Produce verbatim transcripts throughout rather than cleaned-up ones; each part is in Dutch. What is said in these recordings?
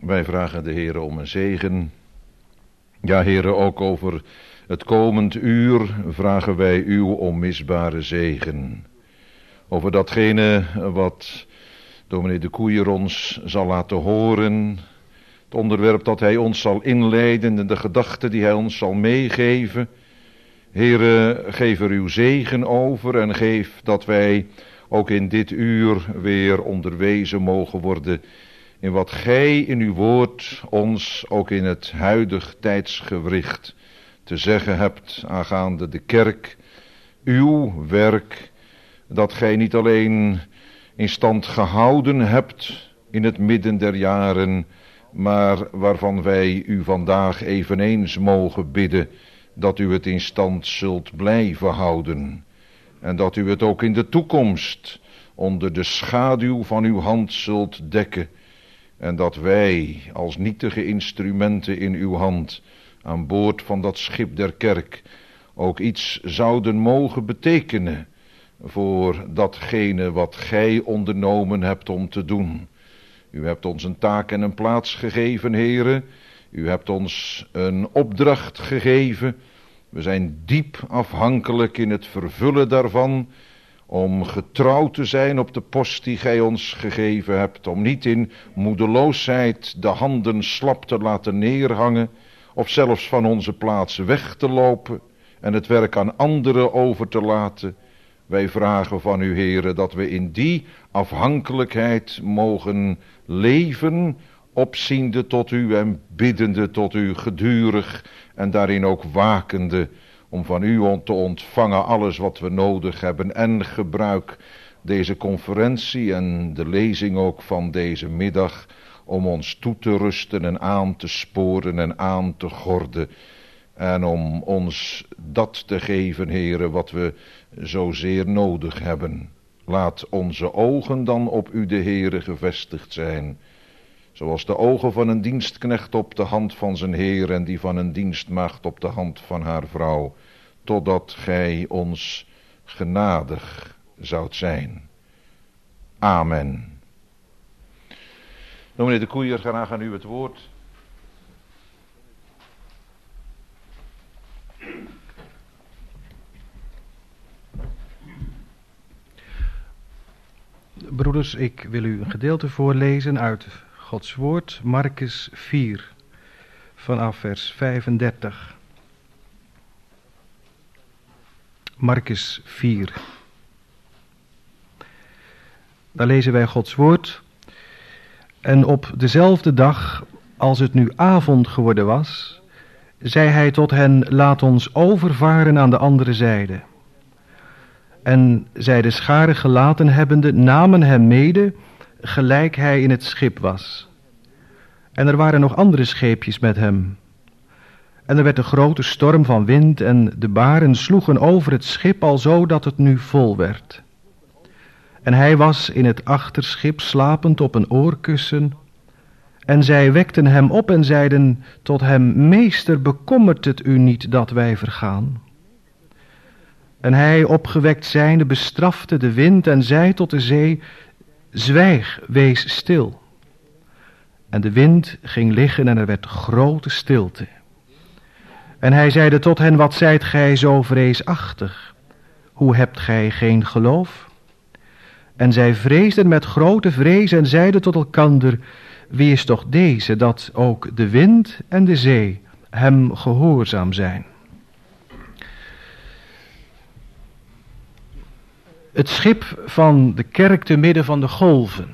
Wij vragen de Heere om een zegen. Ja, Heere, ook over het komend uur vragen wij uw onmisbare zegen. Over datgene wat dominee de Koeier ons zal laten horen. Het onderwerp dat hij ons zal inleiden en de gedachten die hij ons zal meegeven. Heere, geef er uw zegen over en geef dat wij ook in dit uur weer onderwezen mogen worden in wat gij in uw woord ons ook in het huidig tijdsgewricht te zeggen hebt aangaande de kerk, uw werk, dat gij niet alleen in stand gehouden hebt in het midden der jaren, maar waarvan wij u vandaag eveneens mogen bidden dat u het in stand zult blijven houden en dat u het ook in de toekomst onder de schaduw van uw hand zult dekken en dat wij als nietige instrumenten in uw hand aan boord van dat schip der kerk ook iets zouden mogen betekenen voor datgene wat gij ondernomen hebt om te doen. U hebt ons een taak en een plaats gegeven, Heere. U hebt ons een opdracht gegeven. We zijn diep afhankelijk in het vervullen daarvan, om getrouw te zijn op de post die gij ons gegeven hebt, om niet in moedeloosheid de handen slap te laten neerhangen, of zelfs van onze plaats weg te lopen en het werk aan anderen over te laten. Wij vragen van u, Heere, dat we in die afhankelijkheid mogen leven, opziende tot u en biddende tot u gedurig en daarin ook wakende, om van u te ontvangen alles wat we nodig hebben. En gebruik deze conferentie en de lezing ook van deze middag om ons toe te rusten en aan te sporen en aan te gorden. En om ons dat te geven, Heere, wat we zozeer nodig hebben. Laat onze ogen dan op u, de Heere, gevestigd zijn. Zoals de ogen van een dienstknecht op de hand van zijn Heer en die van een dienstmaagd op de hand van haar vrouw. Totdat gij ons genadig zoudt zijn. Amen. Dominee de Koeier, graag aan u het woord. Broeders, ik wil u een gedeelte voorlezen uit Gods woord, Markus vier, vanaf vers vijfendertig. Markus vier. Daar lezen wij Gods woord. En op dezelfde dag, als het nu avond geworden was, zei hij tot hen: laat ons overvaren aan de andere zijde. En zij de schare gelaten hebbende, namen hem mede, gelijk hij in het schip was. En er waren nog andere scheepjes met hem. En er werd een grote storm van wind en de baren sloegen over het schip alzo dat het nu vol werd. En hij was in het achterschip slapend op een oorkussen. En zij wekten hem op en zeiden tot hem: meester, bekommert het u niet dat wij vergaan? En hij, opgewekt zijnde, bestrafte de wind en zei tot de zee: zwijg, wees stil. En de wind ging liggen en er werd grote stilte. En hij zeide tot hen: wat zijt gij zo vreesachtig? Hoe hebt gij geen geloof? En zij vreesden met grote vrees en zeiden tot elkander: wie is toch deze, dat ook de wind en de zee hem gehoorzaam zijn? Het schip van de kerk te midden van de golven.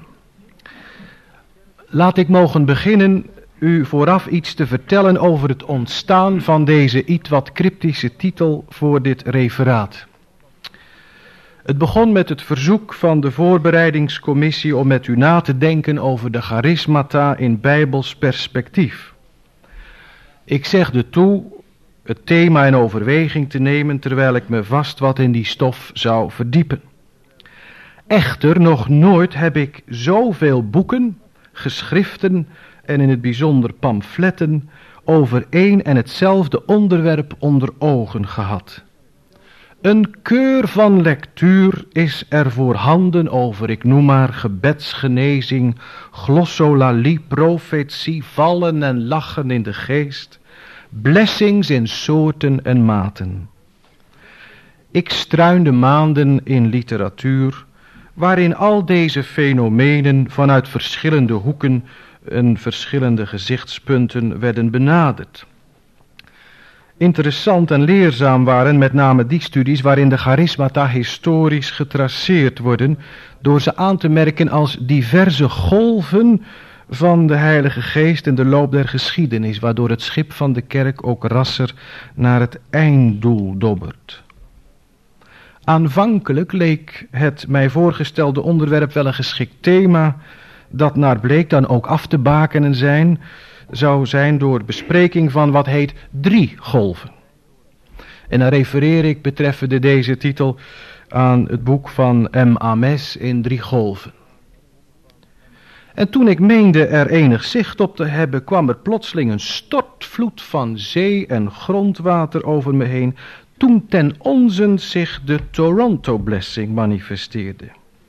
Laat ik mogen beginnen u vooraf iets te vertellen over het ontstaan van deze iets wat cryptische titel voor dit referaat. Het begon met het verzoek van de voorbereidingscommissie om met u na te denken over de charismata in bijbels perspectief. Ik zegde toe het thema in overweging te nemen terwijl ik me vast wat in die stof zou verdiepen. Echter, nog nooit heb ik zoveel boeken, geschriften en in het bijzonder pamfletten over één en hetzelfde onderwerp onder ogen gehad. Een keur van lectuur is er voorhanden over, ik noem maar gebedsgenezing, glossolalie, profetie, vallen en lachen in de geest, blessings in soorten en maten. Ik struinde maanden in literatuur, waarin al deze fenomenen vanuit verschillende hoeken en verschillende gezichtspunten werden benaderd. Interessant en leerzaam waren met name die studies waarin de charismata historisch getraceerd worden, door ze aan te merken als diverse golven van de Heilige Geest in de loop der geschiedenis, waardoor het schip van de kerk ook rasser naar het einddoel dobbert. Aanvankelijk leek het mij voorgestelde onderwerp wel een geschikt thema, dat naar bleek dan ook af te bakenen zijn, zou zijn door bespreking van wat heet drie golven. En dan refereer ik betreffende deze titel aan het boek van M. Ames in Drie Golven. En toen ik meende er enig zicht op te hebben, kwam er plotseling een stortvloed van zee- en grondwater over me heen, toen ten onzen zich de Toronto Blessing manifesteerde.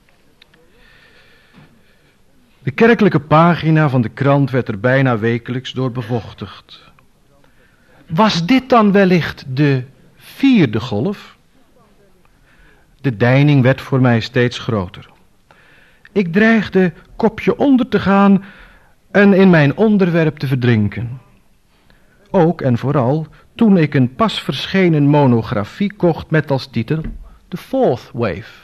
De kerkelijke pagina van de krant werd er bijna wekelijks door bevochtigd. Was dit dan wellicht de vierde golf? De deining werd voor mij steeds groter. Ik dreigde kopje onder te gaan en in mijn onderwerp te verdrinken. Ook en vooral toen ik een pas verschenen monografie kocht met als titel The Fourth Wave.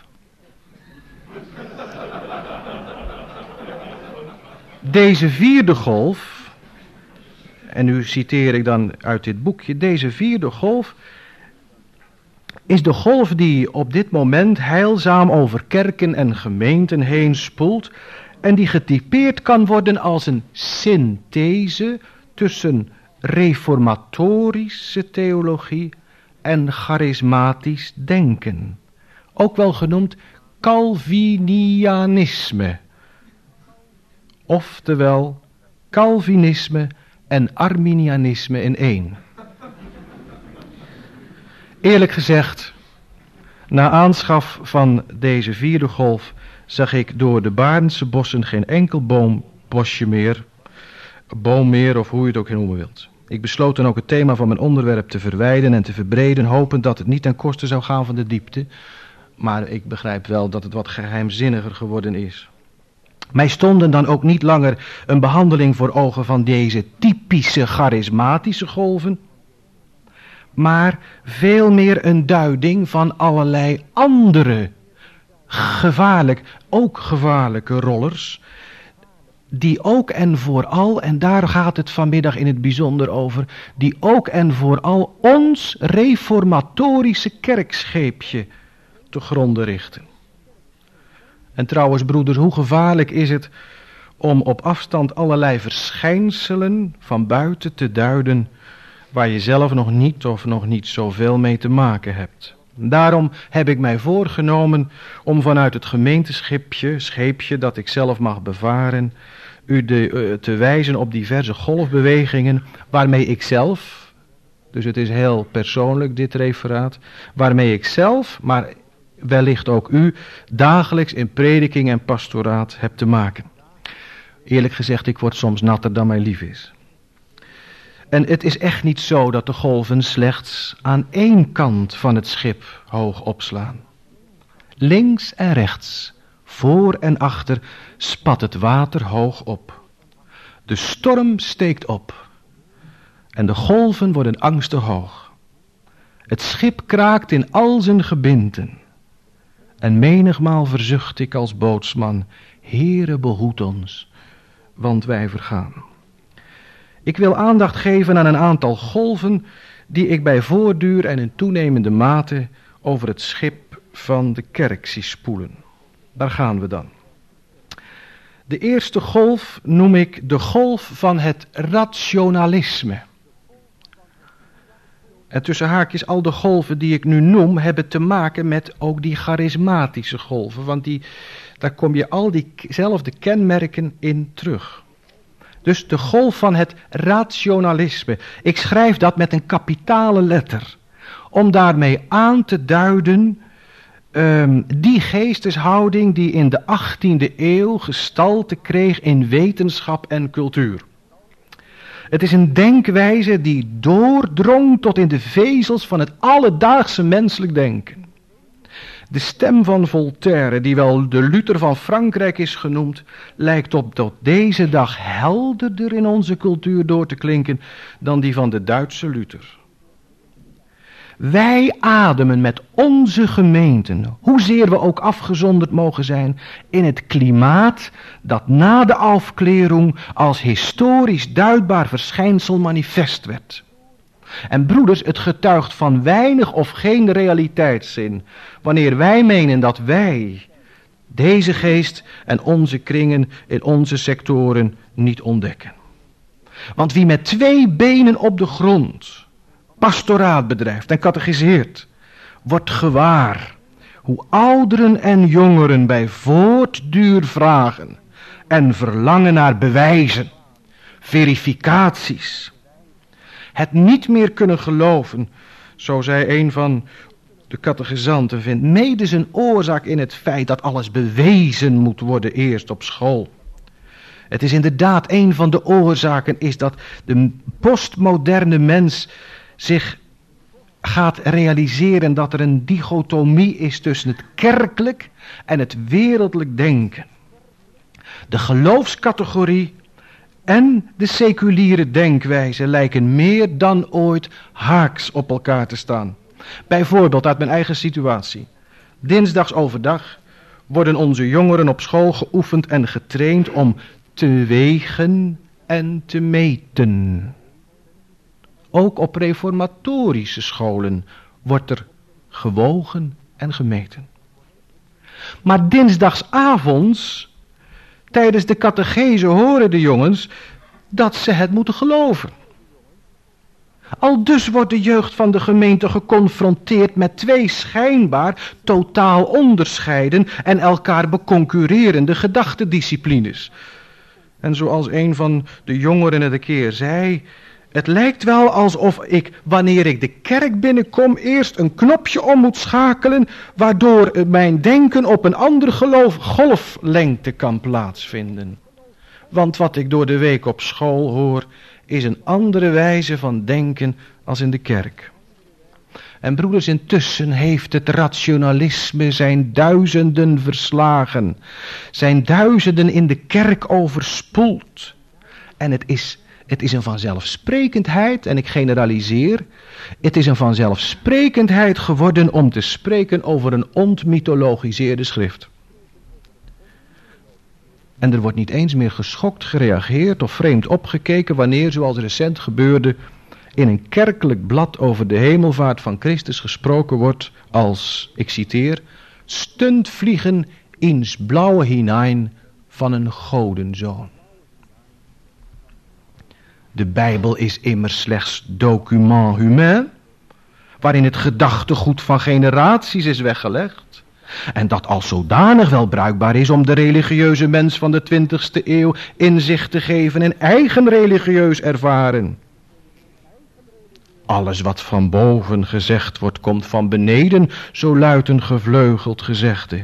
Deze vierde golf, en nu citeer ik dan uit dit boekje, deze vierde golf is de golf die op dit moment heilzaam over kerken en gemeenten heen spoelt en die getypeerd kan worden als een synthese tussen reformatorische theologie en charismatisch denken, ook wel genoemd Calvinianisme. Oftewel, Calvinisme en Arminianisme in één. Eerlijk gezegd, na aanschaf van deze vierde golf zag ik door de Baarnse bossen geen enkel boombosje meer, boom meer of hoe je het ook noemen wilt. Ik besloot dan ook het thema van mijn onderwerp te verwijden en te verbreden, hopend dat het niet ten koste zou gaan van de diepte. Maar ik begrijp wel dat het wat geheimzinniger geworden is. Mij stonden dan ook niet langer een behandeling voor ogen van deze typische charismatische golven, maar veel meer een duiding van allerlei andere gevaarlijk, ook gevaarlijke rollers, die ook en vooral, en daar gaat het vanmiddag in het bijzonder over, die ook en vooral ons reformatorische kerkscheepje te gronde richten. En trouwens, broeders, hoe gevaarlijk is het om op afstand allerlei verschijnselen van buiten te duiden waar je zelf nog niet of nog niet zoveel mee te maken hebt. Daarom heb ik mij voorgenomen om vanuit het gemeenteschipje, scheepje dat ik zelf mag bevaren, u de, uh, te wijzen op diverse golfbewegingen waarmee ik zelf, dus het is heel persoonlijk dit referaat, waarmee ik zelf, maar wellicht ook u, dagelijks in prediking en pastoraat heb te maken. Eerlijk gezegd, ik word soms natter dan mij lief is. En het is echt niet zo dat de golven slechts aan één kant van het schip hoog opslaan. Links en rechts, voor en achter, spat het water hoog op. De storm steekt op en de golven worden angstig hoog. Het schip kraakt in al zijn gebinten. En menigmaal verzucht ik als bootsman, Heere behoed ons, want wij vergaan. Ik wil aandacht geven aan een aantal golven die ik bij voortduur en in toenemende mate over het schip van de kerk zie spoelen. Daar gaan we dan. De eerste golf noem ik de golf van het rationalisme. En tussen haakjes, al de golven die ik nu noem, hebben te maken met ook die charismatische golven. Want die, daar kom je al diezelfde kenmerken in terug. Dus de golf van het rationalisme. Ik schrijf dat met een kapitale letter. om daarmee aan te duiden um, die geesteshouding die in de achttiende eeuw gestalte kreeg in wetenschap en cultuur. Het is een denkwijze die doordrong tot in de vezels van het alledaagse menselijk denken. De stem van Voltaire, die wel de Luther van Frankrijk is genoemd, lijkt op tot deze dag helderder in onze cultuur door te klinken dan die van de Duitse Luther. Wij ademen met onze gemeenten, hoezeer we ook afgezonderd mogen zijn, in het klimaat dat na de Aufklärung als historisch duidbaar verschijnsel manifest werd. En broeders, het getuigt van weinig of geen realiteitszin, wanneer wij menen dat wij deze geest en onze kringen in onze sectoren niet ontdekken. Want wie met twee benen op de grond pastoraat bedrijft en catechiseert, wordt gewaar hoe ouderen en jongeren bij voortduur vragen en verlangen naar bewijzen, verificaties. Het niet meer kunnen geloven, zo zei een van de catechizanten, vindt mede zijn oorzaak in het feit dat alles bewezen moet worden eerst op school. Het is inderdaad een van de oorzaken is dat de postmoderne mens zich gaat realiseren dat er een dichotomie is tussen het kerkelijk en het wereldlijk denken. De geloofscategorie en de seculiere denkwijze lijken meer dan ooit haaks op elkaar te staan. Bijvoorbeeld uit mijn eigen situatie. Dinsdags overdag worden onze jongeren op school geoefend en getraind om te wegen en te meten. Ook op reformatorische scholen wordt er gewogen en gemeten. Maar dinsdagsavonds, tijdens de catechese, horen de jongens dat ze het moeten geloven. Aldus wordt de jeugd van de gemeente geconfronteerd met twee schijnbaar totaal onderscheiden en elkaar beconcurrerende gedachtedisciplines. En zoals een van de jongeren het een keer zei, het lijkt wel alsof ik, wanneer ik de kerk binnenkom, eerst een knopje om moet schakelen, waardoor mijn denken op een andere geloof, golflengte kan plaatsvinden. Want wat ik door de week op school hoor, is een andere wijze van denken als in de kerk. En broeders, intussen heeft het rationalisme zijn duizenden verslagen, zijn duizenden in de kerk overspoeld. En het is, het is een vanzelfsprekendheid, en ik generaliseer, het is een vanzelfsprekendheid geworden om te spreken over een ontmythologiseerde schrift. En er wordt niet eens meer geschokt gereageerd of vreemd opgekeken wanneer, zoals recent gebeurde, in een kerkelijk blad over de hemelvaart van Christus gesproken wordt als, ik citeer, stuntvliegen ins blauwe hinein van een godenzoon. De Bijbel is immers slechts document humain, waarin het gedachtegoed van generaties is weggelegd. En dat als zodanig wel bruikbaar is om de religieuze mens van de twintigste eeuw inzicht te geven in eigen religieus ervaren. Alles wat van boven gezegd wordt, komt van beneden, zo luidt een gevleugeld gezegde.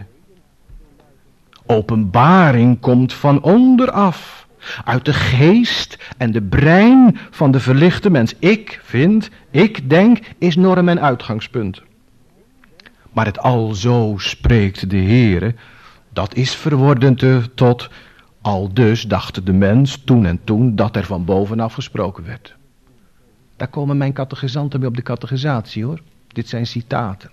Openbaring komt van onderaf, uit de geest en de brein van de verlichte mens. Ik vind, ik denk, is norm en uitgangspunt. Maar het alzo spreekt de Heere, dat is verworden te, tot aldus dacht de mens toen en toen dat er van bovenaf gesproken werd. Daar komen mijn catechizanten mee op de catechisatie hoor. Dit zijn citaten.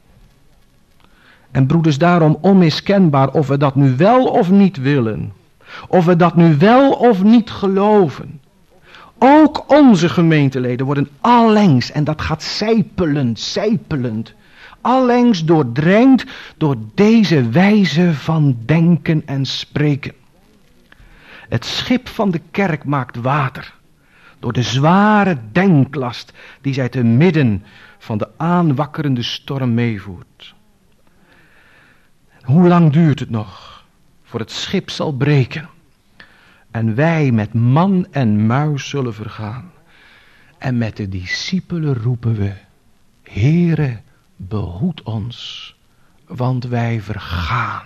En broeders, daarom onmiskenbaar of we dat nu wel of niet willen. Of we dat nu wel of niet geloven. Ook onze gemeenteleden worden allengs, en dat gaat sijpelend, sijpelend, allengs doordrenkt door deze wijze van denken en spreken. Het schip van de kerk maakt water door de zware denklast die zij te midden van de aanwakkerende storm meevoert. Hoe lang duurt het nog voor het schip zal breken en wij met man en muis zullen vergaan? En met de discipelen roepen we, Heere, behoed ons, want wij vergaan.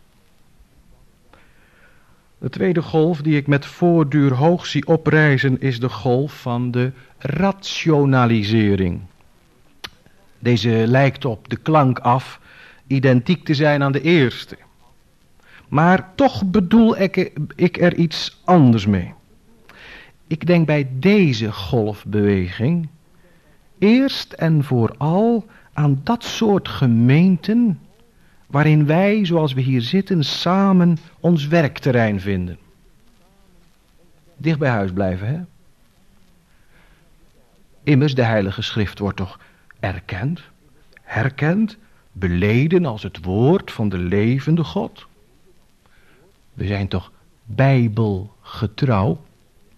De tweede golf die ik met voortduur hoog zie oprijzen is de golf van de rationalisering. Deze lijkt op de klank af identiek te zijn aan de eerste. Maar toch bedoel ik, ik er iets anders mee. Ik denk bij deze golfbeweging eerst en vooral aan dat soort gemeenten waarin wij, zoals we hier zitten, samen ons werkterrein vinden. Dicht bij huis blijven, hè? Immers, de Heilige Schrift wordt toch erkend, herkend, beleden als het woord van de levende God. We zijn toch bijbelgetrouw.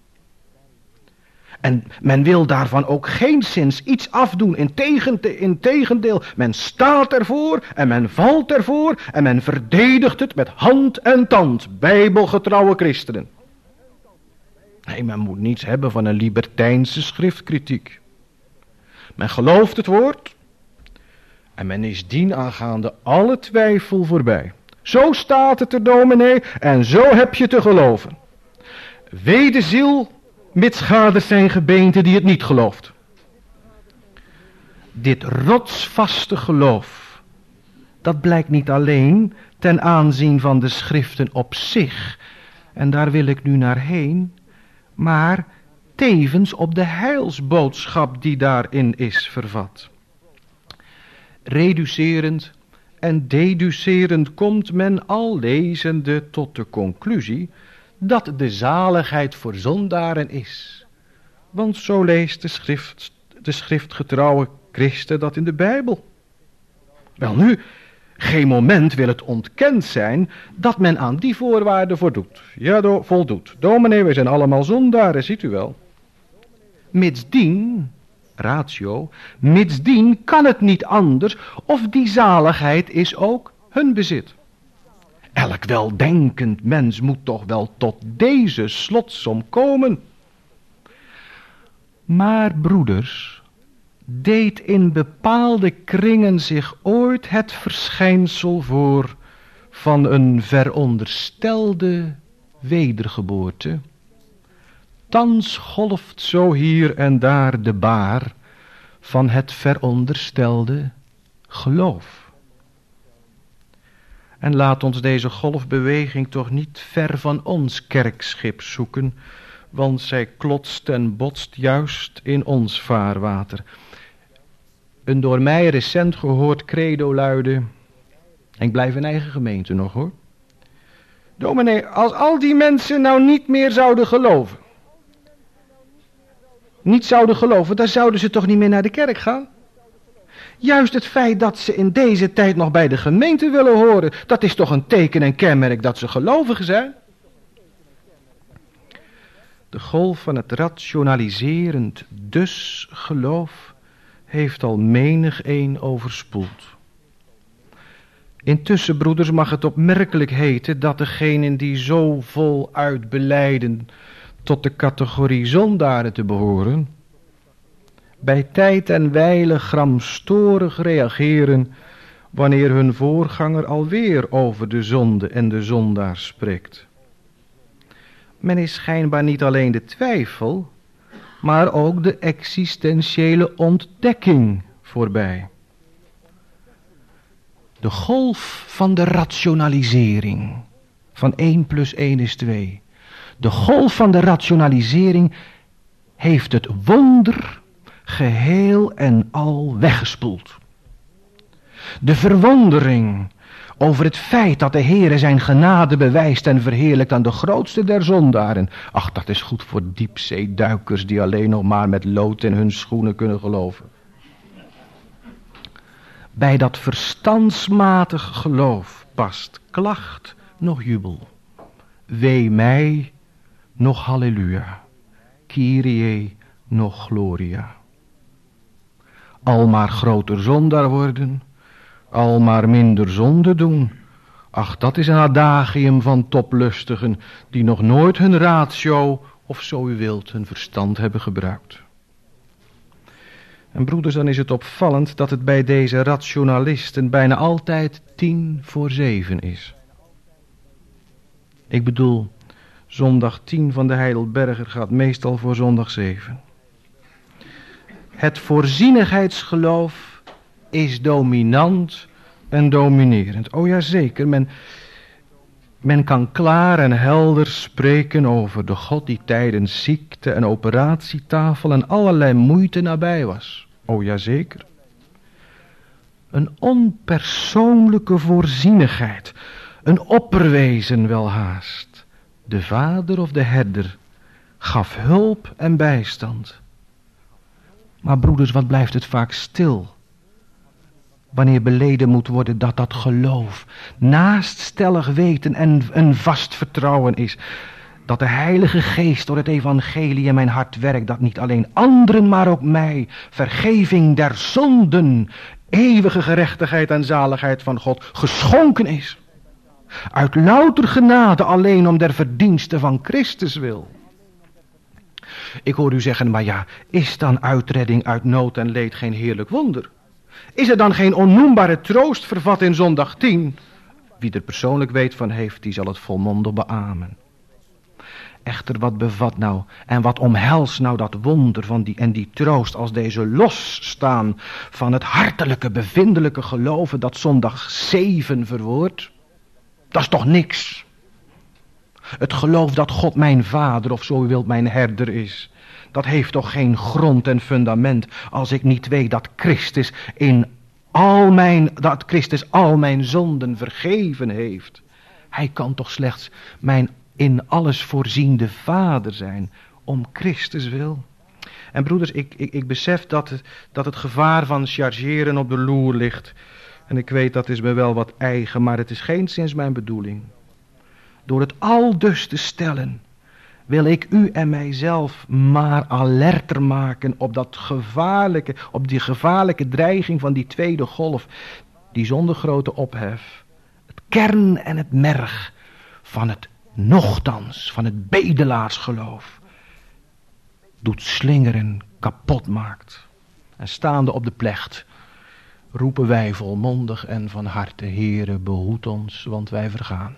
En men wil daarvan ook geenszins iets afdoen. Integendeel, men staat ervoor en men valt ervoor en men verdedigt het met hand en tand. Bijbelgetrouwe christenen. Nee, men moet niets hebben van een libertijnse schriftkritiek. Men gelooft het woord en men is dienaangaande alle twijfel voorbij. Zo staat het er, dominee, en zo heb je te geloven. Wee de ziel, mitsgaders zijn gebeente die het niet gelooft. Dit rotsvaste geloof, dat blijkt niet alleen ten aanzien van de schriften op zich, en daar wil ik nu naar heen, maar tevens op de heilsboodschap die daarin is vervat. Reducerend en deducerend komt men al lezende tot de conclusie dat de zaligheid voor zondaren is. Want zo leest de, schrift, de schriftgetrouwe christen dat in de Bijbel. Welnu, geen moment wil het ontkend zijn dat men aan die voorwaarden voldoet. Ja, do, voldoet. Dominee, wij zijn allemaal zondaren, ziet u wel. Mitsdien, ratio, mitsdien kan het niet anders of die zaligheid is ook hun bezit. Elk weldenkend mens moet toch wel tot deze slotsom komen. Maar broeders, deed in bepaalde kringen zich ooit het verschijnsel voor van een veronderstelde wedergeboorte? Thans golft zo hier en daar de baar van het veronderstelde geloof. En laat ons deze golfbeweging toch niet ver van ons kerkschip zoeken, want zij klotst en botst juist in ons vaarwater. Een door mij recent gehoord credo luidde, en ik blijf in eigen gemeente nog hoor. Dominee, als al die mensen nou niet meer zouden geloven, niet zouden geloven, dan zouden ze toch niet meer naar de kerk gaan? Juist het feit dat ze in deze tijd nog bij de gemeente willen horen, dat is toch een teken en kenmerk dat ze gelovigen zijn? De golf van het rationaliserend dus geloof heeft al menig een overspoeld. Intussen, broeders, mag het opmerkelijk heten dat degenen die zo voluit belijden tot de categorie zondaren te behoren, bij tijd en wijle gramstorig reageren wanneer hun voorganger alweer over de zonde en de zondaar spreekt. Men is schijnbaar niet alleen de twijfel, maar ook de existentiële ontdekking voorbij. De golf van de rationalisering, van één plus één is twee. De golf van de rationalisering heeft het wonder geheel en al weggespoeld. De verwondering over het feit dat de Heere zijn genade bewijst en verheerlijkt aan de grootste der zondaren. Ach, dat is goed voor diepzeeduikers die alleen nog maar met lood in hun schoenen kunnen geloven. Bij dat verstandsmatig geloof past klacht nog jubel. Wee mij nog halleluja. Kyrie nog gloria. Al maar groter zondaar worden, al maar minder zonde doen. Ach, dat is een adagium van toplustigen die nog nooit hun ratio, of zo u wilt, hun verstand hebben gebruikt. En broeders, dan is het opvallend dat het bij deze rationalisten bijna altijd tien voor zeven is. Ik bedoel, zondag tien van de Heidelberger gaat meestal voor zondag zeven. Het voorzienigheidsgeloof is dominant en dominerend. Oh ja, zeker, men, men kan klaar en helder spreken over de God die tijdens ziekte en operatietafel en allerlei moeite nabij was. Oh ja, zeker. Een onpersoonlijke voorzienigheid, een opperwezen welhaast. De vader of de herder gaf hulp en bijstand. Maar broeders, wat blijft het vaak stil? Wanneer beleden moet worden dat dat geloof naast stellig weten en een vast vertrouwen is. Dat de Heilige Geest door het evangelie in mijn hart werkt. Dat niet alleen anderen, maar ook mij vergeving der zonden, eeuwige gerechtigheid en zaligheid van God geschonken is. Uit louter genade alleen om der verdienste van Christus wil. Ik hoor u zeggen, maar ja, is dan uitredding uit nood en leed geen heerlijk wonder? Is er dan geen onnoembare troost vervat in zondag tien? Wie er persoonlijk weet van heeft, die zal het volmondig beamen. Echter, wat bevat nou en wat omhelst nou dat wonder van die, en die troost als deze losstaan van het hartelijke, bevindelijke geloven dat zondag zeven verwoordt? Dat is toch niks? Het geloof dat God mijn vader, of zo u wilt mijn herder is, dat heeft toch geen grond en fundament als ik niet weet dat Christus in al mijn, dat Christus al mijn zonden vergeven heeft. Hij kan toch slechts mijn in alles voorziende vader zijn, om Christus wil. En broeders, ik, ik, ik besef dat het, dat het gevaar van chargeren op de loer ligt. En ik weet dat is me wel wat eigen, maar het is geenszins mijn bedoeling. Door het aldus te stellen, wil ik u en mijzelf maar alerter maken op dat gevaarlijke, op die gevaarlijke dreiging van die tweede golf, die zonder grote ophef, het kern en het merg van het nochtans, van het bedelaarsgeloof, doet slingeren, kapot maakt. En staande op de plecht, roepen wij volmondig en van harte, Heere, behoed ons, want wij vergaan.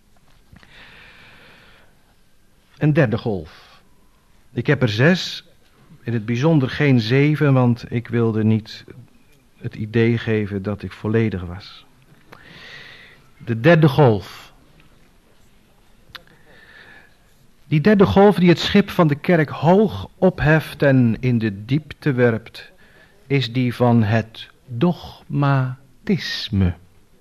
Een derde golf. Ik heb er zes, in het bijzonder geen zeven, want ik wilde niet het idee geven dat ik volledig was. De derde golf. Die derde golf die het schip van de kerk hoog opheft en in de diepte werpt, is die van het dogmatisme.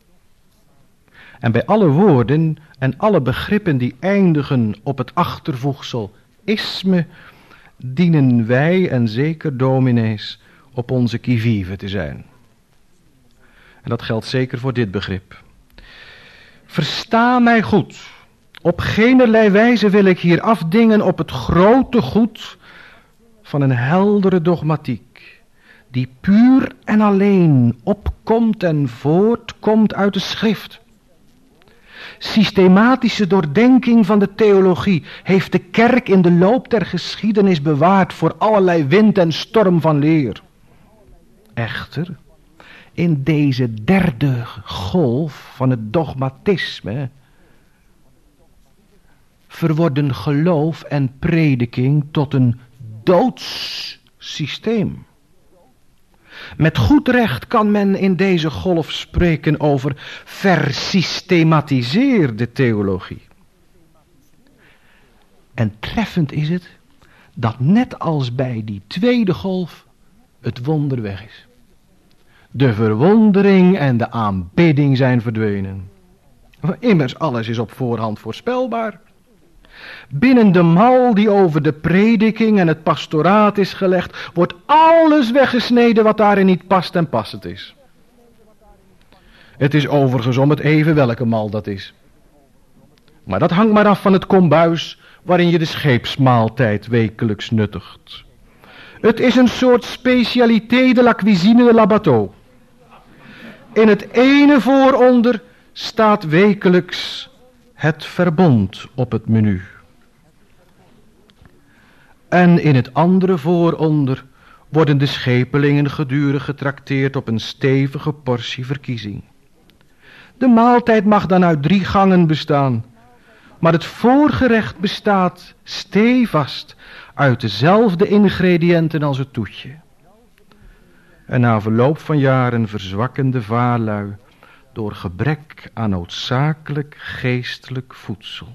En bij alle woorden en alle begrippen die eindigen op het achtervoegsel isme, dienen wij en zeker dominees op onze qui vive te zijn. En dat geldt zeker voor dit begrip. Versta mij goed. Op geenerlei wijze wil ik hier afdingen op het grote goed van een heldere dogmatiek, die puur en alleen opkomt en voortkomt uit de schrift. Systematische doordenking van de theologie heeft de kerk in de loop der geschiedenis bewaard voor allerlei wind en storm van leer. Echter, in deze derde golf van het dogmatisme verworden geloof en prediking tot een doods systeem. Met goed recht kan men in deze golf spreken over versystematiseerde theologie. En treffend is het dat net als bij die tweede golf het wonder weg is. De verwondering en de aanbidding zijn verdwenen. Immers alles is op voorhand voorspelbaar. Binnen de mal die over de prediking en het pastoraat is gelegd, wordt alles weggesneden wat daarin niet past en passend is. Het is overigens om het even welke mal dat is. Maar dat hangt maar af van het kombuis waarin je de scheepsmaaltijd wekelijks nuttigt. Het is een soort specialité de la cuisine de la bateau. In het ene vooronder staat wekelijks het verbond op het menu. En in het andere vooronder worden de schepelingen gedurig getrakteerd op een stevige portie verkiezing. De maaltijd mag dan uit drie gangen bestaan, maar het voorgerecht bestaat stevast uit dezelfde ingrediënten als het toetje. En na verloop van jaren verzwakken de vaarlui door gebrek aan noodzakelijk geestelijk voedsel.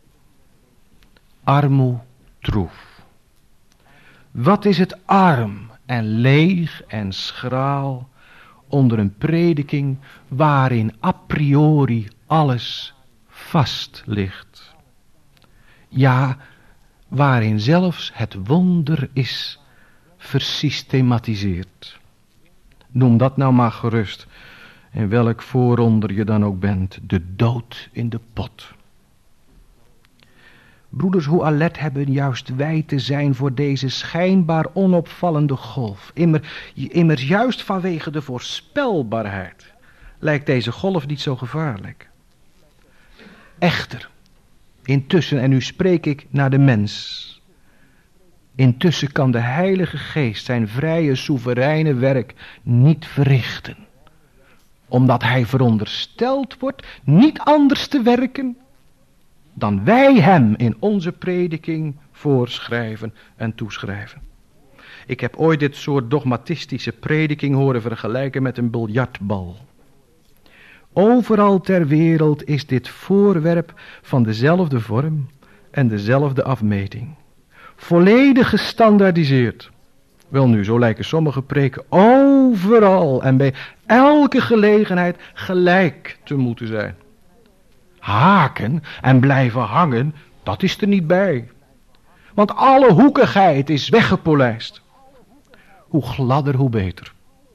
Armoe troef. Wat is het arm en leeg en schraal onder een prediking waarin a priori alles vast ligt. Ja, waarin zelfs het wonder is versystematiseerd. Noem dat nou maar gerust, in welk vooronder je dan ook bent, de dood in de pot. Broeders, hoe alert hebben juist wij te zijn voor deze schijnbaar onopvallende golf. Immer, immers juist vanwege de voorspelbaarheid lijkt deze golf niet zo gevaarlijk. Echter, intussen, en nu spreek ik naar de mens, intussen kan de Heilige Geest zijn vrije, soevereine werk niet verrichten, omdat hij verondersteld wordt niet anders te werken dan wij hem in onze prediking voorschrijven en toeschrijven. Ik heb ooit dit soort dogmatistische prediking horen vergelijken met een biljartbal. Overal ter wereld is dit voorwerp van dezelfde vorm en dezelfde afmeting. Volledig gestandaardiseerd. Welnu, zo lijken sommige preken overal en bij elke gelegenheid gelijk te moeten zijn. Haken en blijven hangen, dat is er niet bij. Want alle hoekigheid is weggepolijst. Hoe gladder, hoe beter.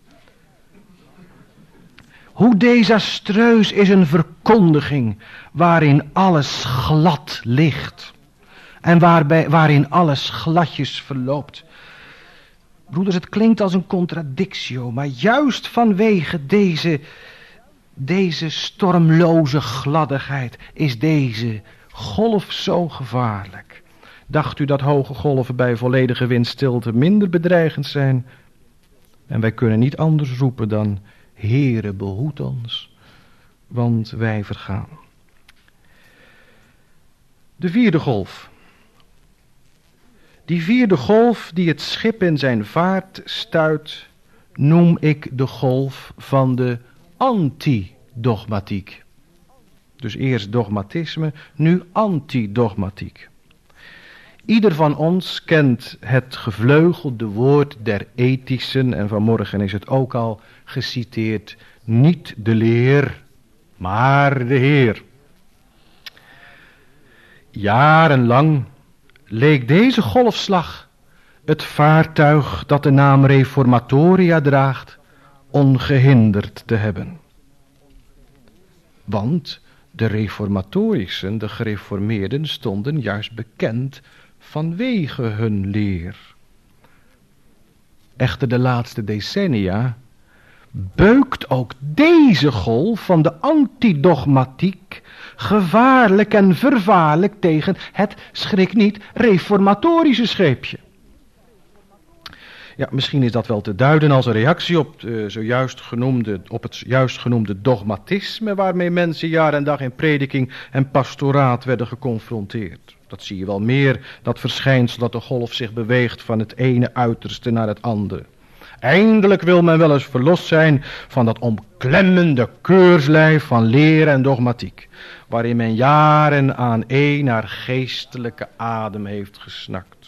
Hoe desastreus is een verkondiging waarin alles glad ligt. En waarbij, waarin alles gladjes verloopt. Broeders, het klinkt als een contradictio, maar juist vanwege deze, deze stormloze gladdigheid is deze golf zo gevaarlijk. Dacht u dat hoge golven bij volledige windstilte minder bedreigend zijn? En wij kunnen niet anders roepen dan: Heere, behoed ons, want wij vergaan. De vierde golf. Die vierde golf die het schip in zijn vaart stuit, noem ik de golf van de antidogmatiek. Dus eerst dogmatisme, nu antidogmatiek. Ieder van ons kent het gevleugelde woord der ethischen, en vanmorgen is het ook al geciteerd: niet de leer, maar de Heer. Jarenlang leek deze golfslag, het vaartuig dat de naam Reformatoria draagt, ongehinderd te hebben. Want de reformatorischen, de gereformeerden, stonden juist bekend vanwege hun leer. Echter de laatste decennia beukt ook deze golf van de antidogmatiek gevaarlijk en vervaarlijk tegen het, schrik niet, reformatorische scheepje. Ja, misschien is dat wel te duiden als een reactie op, uh, zojuist genoemde, op het juist genoemde dogmatisme waarmee mensen jaar en dag in prediking en pastoraat werden geconfronteerd. Dat zie je wel meer, dat verschijnsel dat de golf zich beweegt van het ene uiterste naar het andere. Eindelijk wil men wel eens verlost zijn van dat omklemmende keurslijf van leer en dogmatiek, waarin men jaren aan één naar geestelijke adem heeft gesnakt.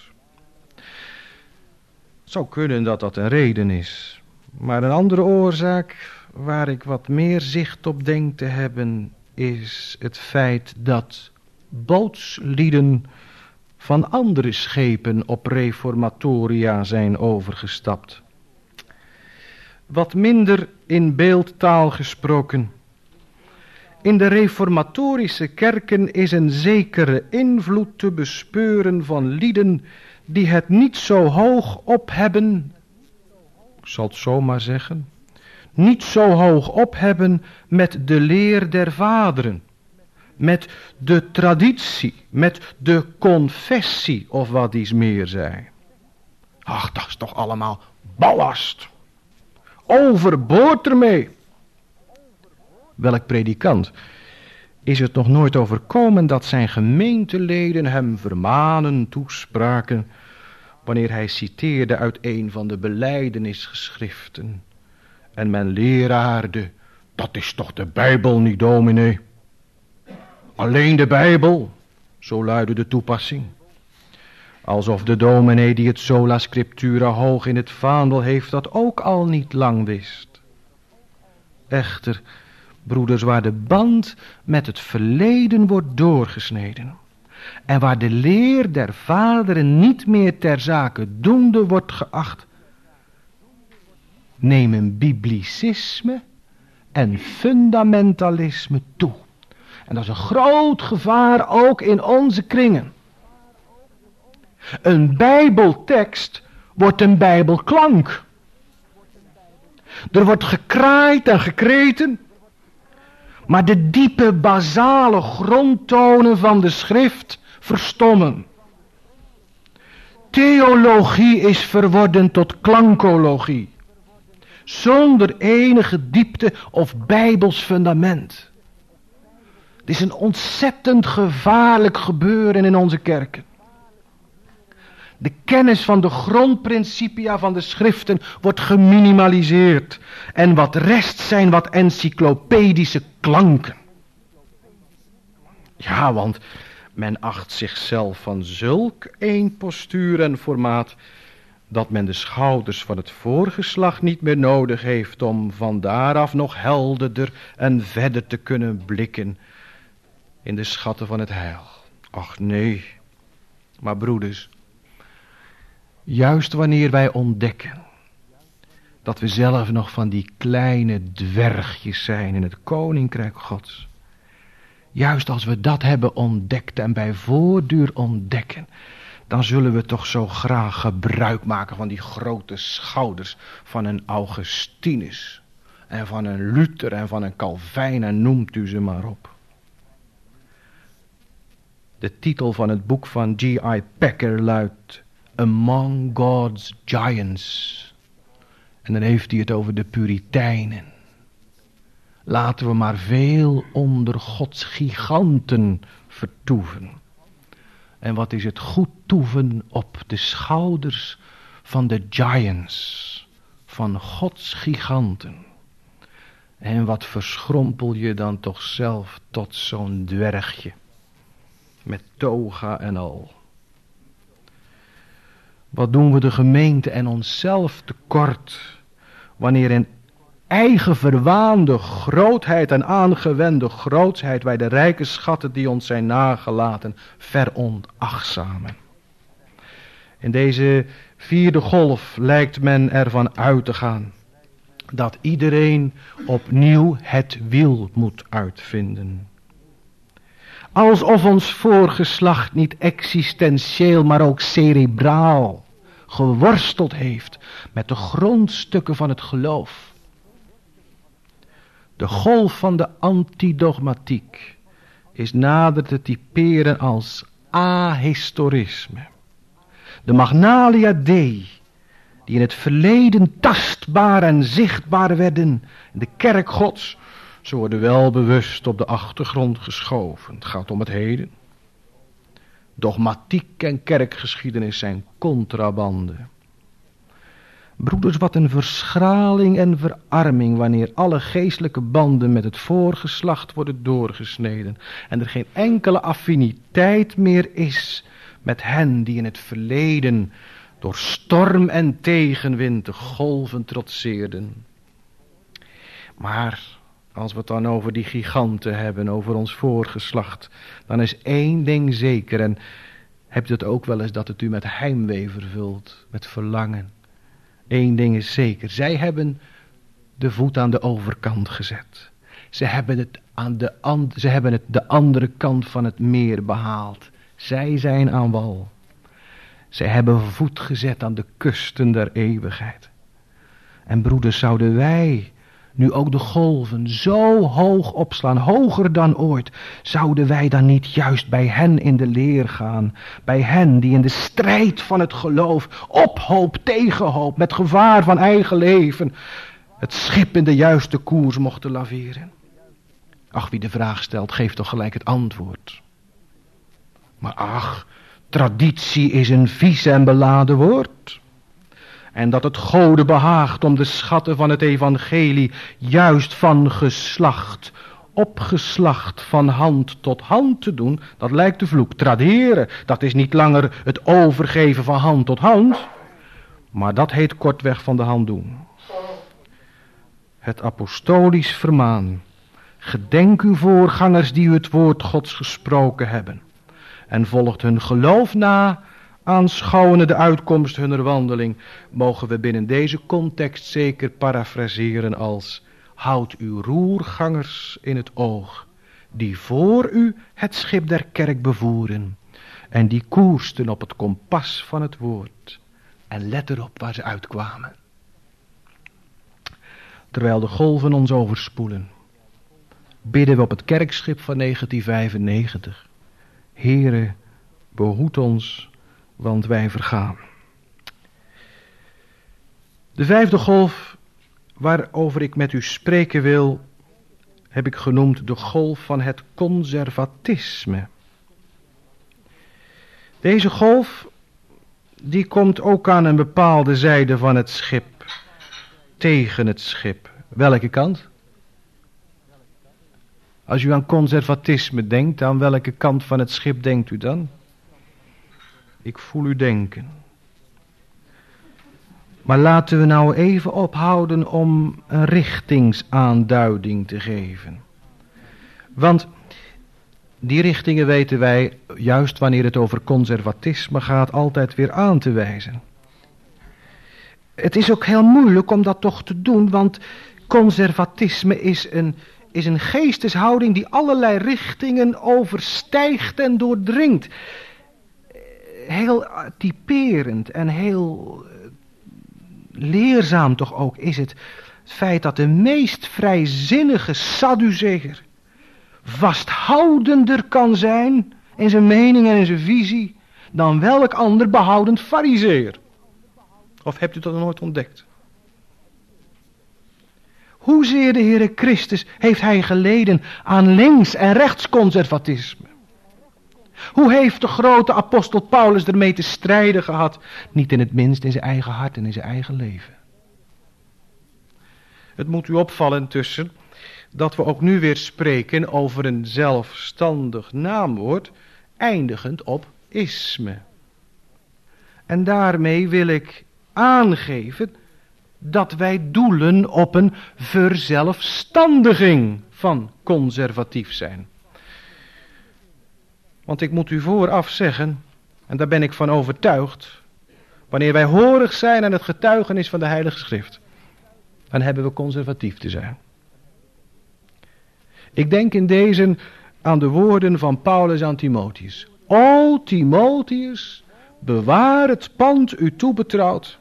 Het zou kunnen dat dat een reden is, maar een andere oorzaak waar ik wat meer zicht op denk te hebben is het feit dat bootslieden van andere schepen op reformatoria zijn overgestapt. Wat minder in beeldtaal gesproken. In de reformatorische kerken is een zekere invloed te bespeuren van lieden die het niet zo hoog op hebben, ik zal het zo maar zeggen, niet zo hoog op hebben met de leer der vaderen, met de traditie, met de confessie of wat iets meer zij. Ach, dat is toch allemaal ballast. Overboord ermee. Welk predikant is het nog nooit overkomen dat zijn gemeenteleden hem vermanen toespraken wanneer hij citeerde uit een van de belijdenisgeschriften en men leraarde: dat is toch de Bijbel niet, dominee? Alleen de Bijbel, zo luidde de toepassing. Alsof de dominee die het sola scriptura hoog in het vaandel heeft dat ook al niet lang wist. Echter, broeders, waar de band met het verleden wordt doorgesneden en waar de leer der vaderen niet meer ter zake doende wordt geacht, nemen biblicisme en fundamentalisme toe. En dat is een groot gevaar ook in onze kringen. Een bijbeltekst wordt een bijbelklank. Er wordt gekraaid en gekreten, maar de diepe basale grondtonen van de schrift verstommen. Theologie is verworden tot klankologie, zonder enige diepte of bijbels fundament. Het is een ontzettend gevaarlijk gebeuren in onze kerken. De kennis van de grondprincipia van de schriften wordt geminimaliseerd. En wat rest zijn wat encyclopedische klanken. Ja, want men acht zichzelf van zulk een postuur en formaat dat men de schouders van het voorgeslacht niet meer nodig heeft om van daaraf nog helderder en verder te kunnen blikken in de schatten van het heil. Ach nee, maar broeders, juist wanneer wij ontdekken dat we zelf nog van die kleine dwergjes zijn in het koninkrijk Gods. Juist als we dat hebben ontdekt en bij voortduur ontdekken, dan zullen we toch zo graag gebruik maken van die grote schouders van een Augustinus en van een Luther en van een Calvijn en noemt u ze maar op. De titel van het boek van G I Packer luidt Among God's Giants. En dan heeft hij het over de Puritijnen. Laten we maar veel onder Gods giganten vertoeven. En wat is het goed toeven op de schouders van de giants, van Gods giganten. En wat verschrompel je dan toch zelf tot zo'n dwergje, met toga en al. Wat doen we de gemeente en onszelf tekort, wanneer in eigen verwaande grootheid en aangewende grootsheid wij de rijke schatten die ons zijn nagelaten veronachtzamen. In deze vierde golf lijkt men ervan uit te gaan dat iedereen opnieuw het wiel moet uitvinden. Alsof ons voorgeslacht niet existentieel, maar ook cerebraal geworsteld heeft met de grondstukken van het geloof. De golf van de antidogmatiek is nader te typeren als ahistorisme. De Magnalia Dei, die in het verleden tastbaar en zichtbaar werden in de kerk Gods, ze worden wel bewust op de achtergrond geschoven. Het gaat om het heden. Dogmatiek en kerkgeschiedenis zijn contrabanden. Broeders, wat een verschraling en verarming wanneer alle geestelijke banden met het voorgeslacht worden doorgesneden en er geen enkele affiniteit meer is met hen die in het verleden door storm en tegenwind de golven trotseerden. Maar als we het dan over die giganten hebben, over ons voorgeslacht, dan is één ding zeker, en hebt u het ook wel eens dat het u met heimwee vervult, met verlangen. Eén ding is zeker, zij hebben de voet aan de overkant gezet. Ze hebben het, aan de, an, ze hebben het de andere kant van het meer behaald. Zij zijn aan wal. Zij hebben voet gezet aan de kusten der eeuwigheid. En broeders, zouden wij Nu ook de golven zo hoog opslaan, hoger dan ooit, zouden wij dan niet juist bij hen in de leer gaan, bij hen die in de strijd van het geloof, op hoop tegen hoop, met gevaar van eigen leven, het schip in de juiste koers mochten laveren? Ach, wie de vraag stelt, geeft toch gelijk het antwoord. Maar ach, traditie is een vies en beladen woord. En dat het Gode behaagt om de schatten van het evangelie juist van geslacht op geslacht van hand tot hand te doen, dat lijkt de vloek. Traderen, dat is niet langer het overgeven van hand tot hand, maar dat heet kortweg van de hand doen. Het apostolisch vermaan. Gedenk uw voorgangers die u het woord Gods gesproken hebben. En volgt hun geloof na, aanschouwende de uitkomst hunner wandeling, mogen we binnen deze context zeker parafraseren als: houd uw roergangers in het oog, die voor u het schip der kerk bevoeren, en die koersten op het kompas van het woord, en let erop waar ze uitkwamen. Terwijl de golven ons overspoelen, bidden we op het kerkschip van negentien vijfennegentig. Heere, behoed ons, want wij vergaan. De vijfde golf waarover ik met u spreken wil, heb ik genoemd de golf van het conservatisme. Deze golf, die komt ook aan een bepaalde zijde van het schip, tegen het schip. Welke kant? Als u aan conservatisme denkt, aan welke kant van het schip denkt u dan? Ik voel u denken. Maar laten we nou even ophouden om een richtingsaanduiding te geven. Want die richtingen weten wij, juist wanneer het over conservatisme gaat, altijd weer aan te wijzen. Het is ook heel moeilijk om dat toch te doen, want conservatisme is een, is een geesteshouding die allerlei richtingen overstijgt en doordringt. Heel typerend en heel leerzaam toch ook is het, het feit dat de meest vrijzinnige Sadduceër vasthoudender kan zijn in zijn mening en in zijn visie dan welk ander behoudend Farizeer. Of hebt u dat nog nooit ontdekt? Hoezeer de Heere Christus heeft hij geleden aan links- en rechtsconservatisme? Hoe heeft de grote apostel Paulus ermee te strijden gehad? Niet in het minst in zijn eigen hart en in zijn eigen leven. Het moet u opvallen intussen dat we ook nu weer spreken over een zelfstandig naamwoord, eindigend op isme. En daarmee wil ik aangeven dat wij doelen op een verzelfstandiging van conservatief zijn. Want ik moet u vooraf zeggen, en daar ben ik van overtuigd, wanneer wij horig zijn aan het getuigenis van de Heilige Schrift, dan hebben we conservatief te zijn. Ik denk in deze aan de woorden van Paulus aan Timotheus. O Timotheus, bewaar het pand u toebetrouwd.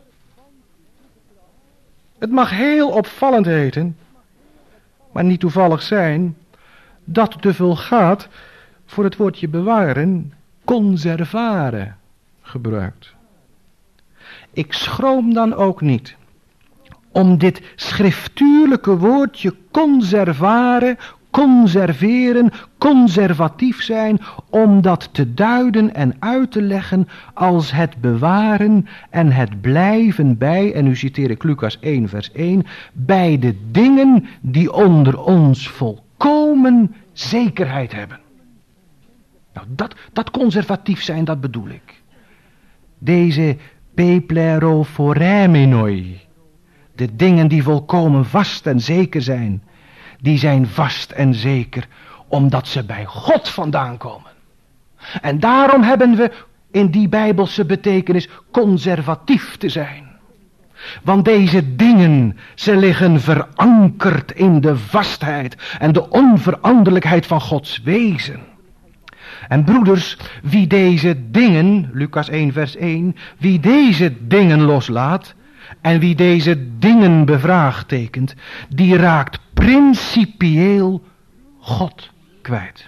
Het mag heel opvallend heten, maar niet toevallig zijn, dat de Vulgaat voor het woordje bewaren conservare gebruikt. Ik schroom dan ook niet om dit schriftuurlijke woordje conservare, conserveren, conservatief zijn, om dat te duiden en uit te leggen als het bewaren en het blijven bij, en nu citeer ik Lucas één vers één, bij de dingen die onder ons volkomen zekerheid hebben. Nou, dat, dat conservatief zijn, dat bedoel ik. Deze pepleroforemenoi, de dingen die volkomen vast en zeker zijn, die zijn vast en zeker omdat ze bij God vandaan komen. En daarom hebben we in die bijbelse betekenis conservatief te zijn. Want deze dingen, ze liggen verankerd in de vastheid en de onveranderlijkheid van Gods wezen. En broeders, wie deze dingen, Lucas één vers één, wie deze dingen loslaat, En wie deze dingen bevraagtekent, die raakt principieel God kwijt.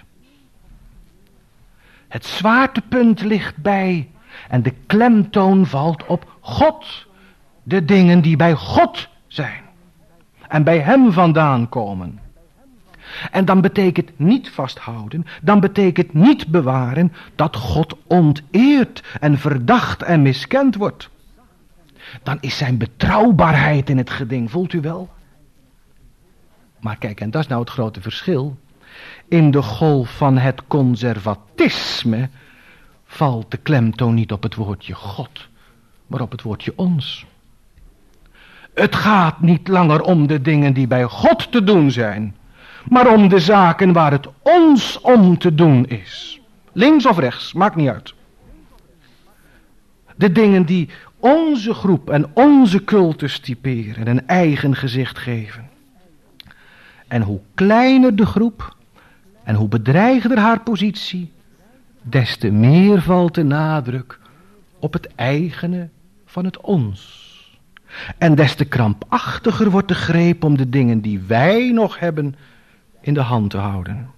Het zwaartepunt ligt bij en de klemtoon valt op God. De dingen die bij God zijn en bij hem vandaan komen. En dan betekent niet vasthouden, dan betekent niet bewaren dat God onteerd en verdacht en miskend wordt. Dan is zijn betrouwbaarheid in het geding, voelt u wel? Maar kijk, en dat is nou het grote verschil. In de golf van het conservatisme valt de klemtoon niet op het woordje God, maar op het woordje ons. Het gaat niet langer om de dingen die bij God te doen zijn, maar om de zaken waar het ons om te doen is. Links of rechts, maakt niet uit. De dingen die onze groep en onze cultus typeren, een eigen gezicht geven. En hoe kleiner de groep en hoe bedreigender haar positie, des te meer valt de nadruk op het eigene van het ons. En des te krampachtiger wordt de greep om de dingen die wij nog hebben in de hand te houden.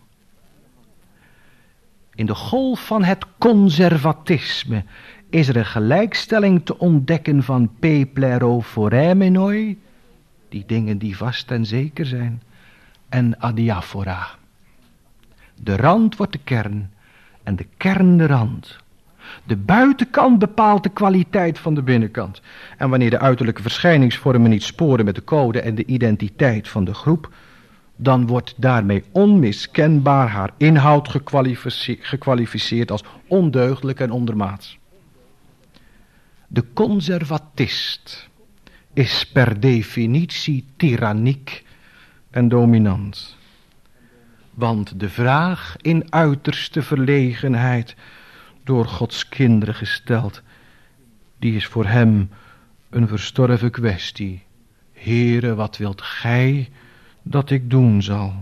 In de golf van het conservatisme is er een gelijkstelling te ontdekken van peplero foremenoi, die dingen die vast en zeker zijn, en adiaphora. De rand wordt de kern en de kern de rand. De buitenkant bepaalt de kwaliteit van de binnenkant. En wanneer de uiterlijke verschijningsvormen niet sporen met de code en de identiteit van de groep, dan wordt daarmee onmiskenbaar haar inhoud gekwalificeerd, gekwalificeerd als ondeugdelijk en ondermaats. De conservatist is per definitie tiranniek en dominant. Want de vraag in uiterste verlegenheid door Gods kinderen gesteld, die is voor hem een verstorven kwestie. Heere, wat wilt gij dat ik doen zal?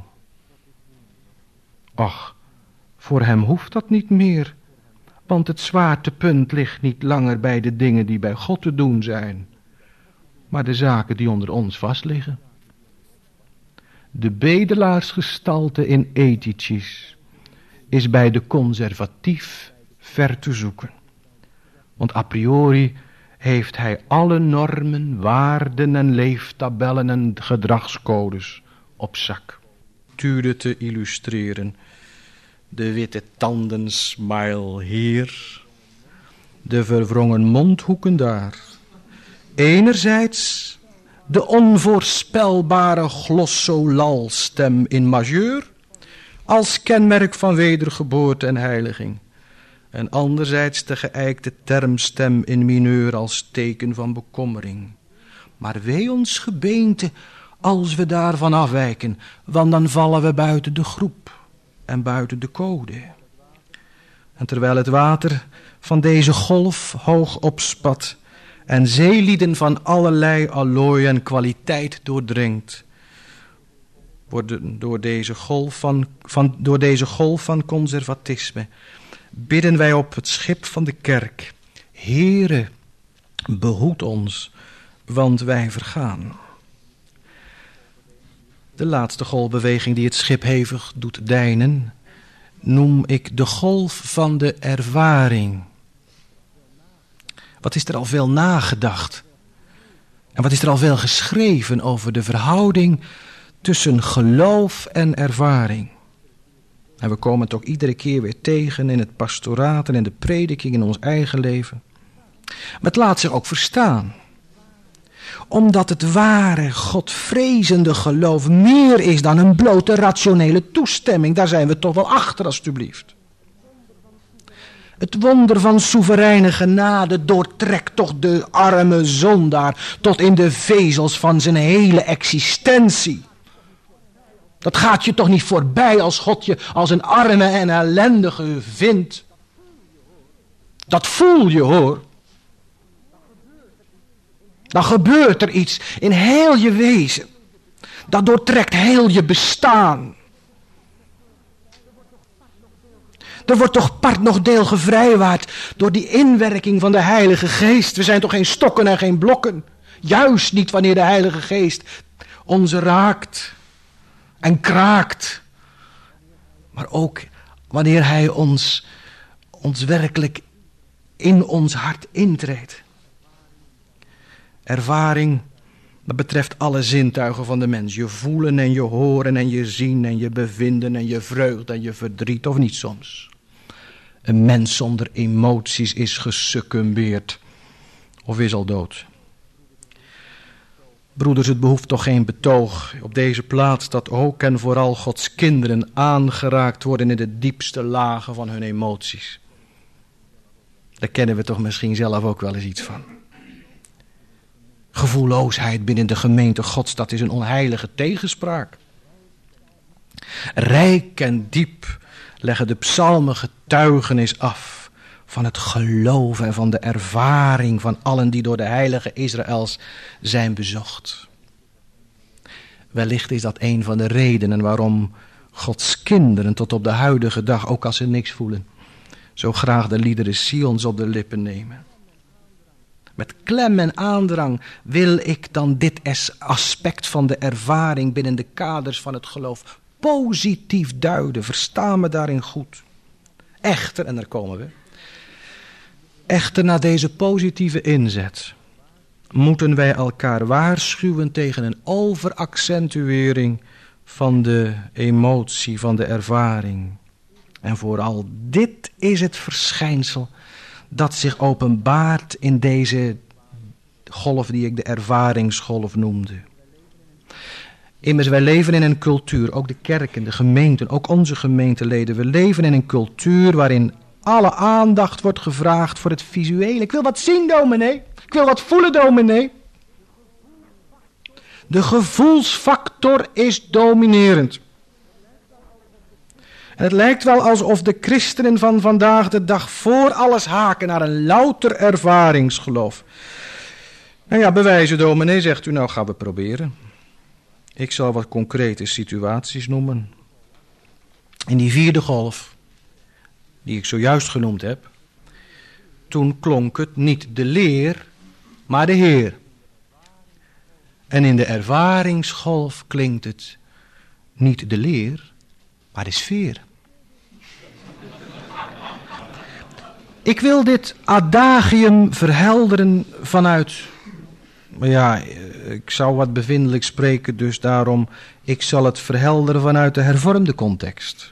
Ach, voor hem hoeft dat niet meer, want het zwaartepunt ligt niet langer bij de dingen die bij God te doen zijn, maar de zaken die onder ons vastliggen. De bedelaarsgestalte in ethicis is bij de conservatief ver te zoeken. Want a priori heeft hij alle normen, waarden en leeftabellen en gedragscodes op zak. Tuurde te illustreren. De witte tanden smile hier, de verwrongen mondhoeken daar. Enerzijds de onvoorspelbare glossolalstem in majeur, als kenmerk van wedergeboorte en heiliging. En anderzijds de geëikte termstem in mineur als teken van bekommering. Maar wee ons gebeente als we daarvan afwijken, want dan vallen we buiten de groep en buiten de code. En terwijl het water van deze golf hoog opspat en zeelieden van allerlei allooi en kwaliteit doordringt, worden door deze golf van, van, door deze golf van conservatisme, bidden wij op het schip van de kerk: Heere, behoed ons, want wij vergaan. De laatste golfbeweging die het schip hevig doet deinen, noem ik de golf van de ervaring. Wat is er al veel nagedacht? En wat is er al veel geschreven over de verhouding tussen geloof en ervaring? En we komen het ook iedere keer weer tegen in het pastoraat en in de prediking in ons eigen leven. Maar het laat zich ook verstaan. Omdat het ware, Godvrezende geloof meer is dan een blote rationele toestemming. Daar zijn we toch wel achter, alstublieft. Het wonder van soevereine genade doortrekt toch de arme zondaar tot in de vezels van zijn hele existentie. Dat gaat je toch niet voorbij als God je als een arme en ellendige vindt. Dat voel je, hoor. Dan gebeurt er iets in heel je wezen. Dat doortrekt heel je bestaan. Er wordt toch part nog deel gevrijwaard door die inwerking van de Heilige Geest. We zijn toch geen stokken en geen blokken. Juist niet wanneer de Heilige Geest ons raakt en kraakt. Maar ook wanneer hij ons, ons werkelijk in ons hart intreedt. Ervaring, dat betreft alle zintuigen van de mens. Je voelen en je horen en je zien en je bevinden en je vreugde en je verdriet, of niet soms. Een mens zonder emoties is gesuccumbeerd of is al dood. Broeders, het behoeft toch geen betoog op deze plaats dat ook en vooral Gods kinderen aangeraakt worden in de diepste lagen van hun emoties. Daar kennen we toch misschien zelf ook wel eens iets van. Gevoelloosheid binnen de gemeente Gods, dat is een onheilige tegenspraak. Rijk en diep leggen de psalmen getuigenis af van het geloof en van de ervaring van allen die door de heilige Israëls zijn bezocht. Wellicht is dat een van de redenen waarom Gods kinderen tot op de huidige dag, ook als ze niks voelen, zo graag de liederen Sions op de lippen nemen. Met klem en aandrang wil ik dan dit aspect van de ervaring binnen de kaders van het geloof positief duiden. Versta me daarin goed. Echter, en daar komen we, echter na deze positieve inzet moeten wij elkaar waarschuwen tegen een overaccentuering van de emotie, van de ervaring. En vooral dit is het verschijnsel dat zich openbaart in deze golf die ik de ervaringsgolf noemde. Immers, wij leven in een cultuur, ook de kerken, de gemeenten, ook onze gemeenteleden. We leven in een cultuur waarin alle aandacht wordt gevraagd voor het visuele. Ik wil wat zien, dominee. Ik wil wat voelen, dominee. De gevoelsfactor is dominerend. En het lijkt wel alsof de christenen van vandaag de dag voor alles haken naar een louter ervaringsgeloof. Nou ja, bewijzen, dominee, zegt u, nou gaan we proberen. Ik zal wat concrete situaties noemen. In die vierde golf, die ik zojuist genoemd heb, toen klonk het niet de leer, maar de Heer. En in de ervaringsgolf klinkt het niet de leer, maar de sfeer. Ik wil dit adagium verhelderen vanuit, ja, ik zou wat bevindelijk spreken, dus daarom, ik zal het verhelderen vanuit de hervormde context.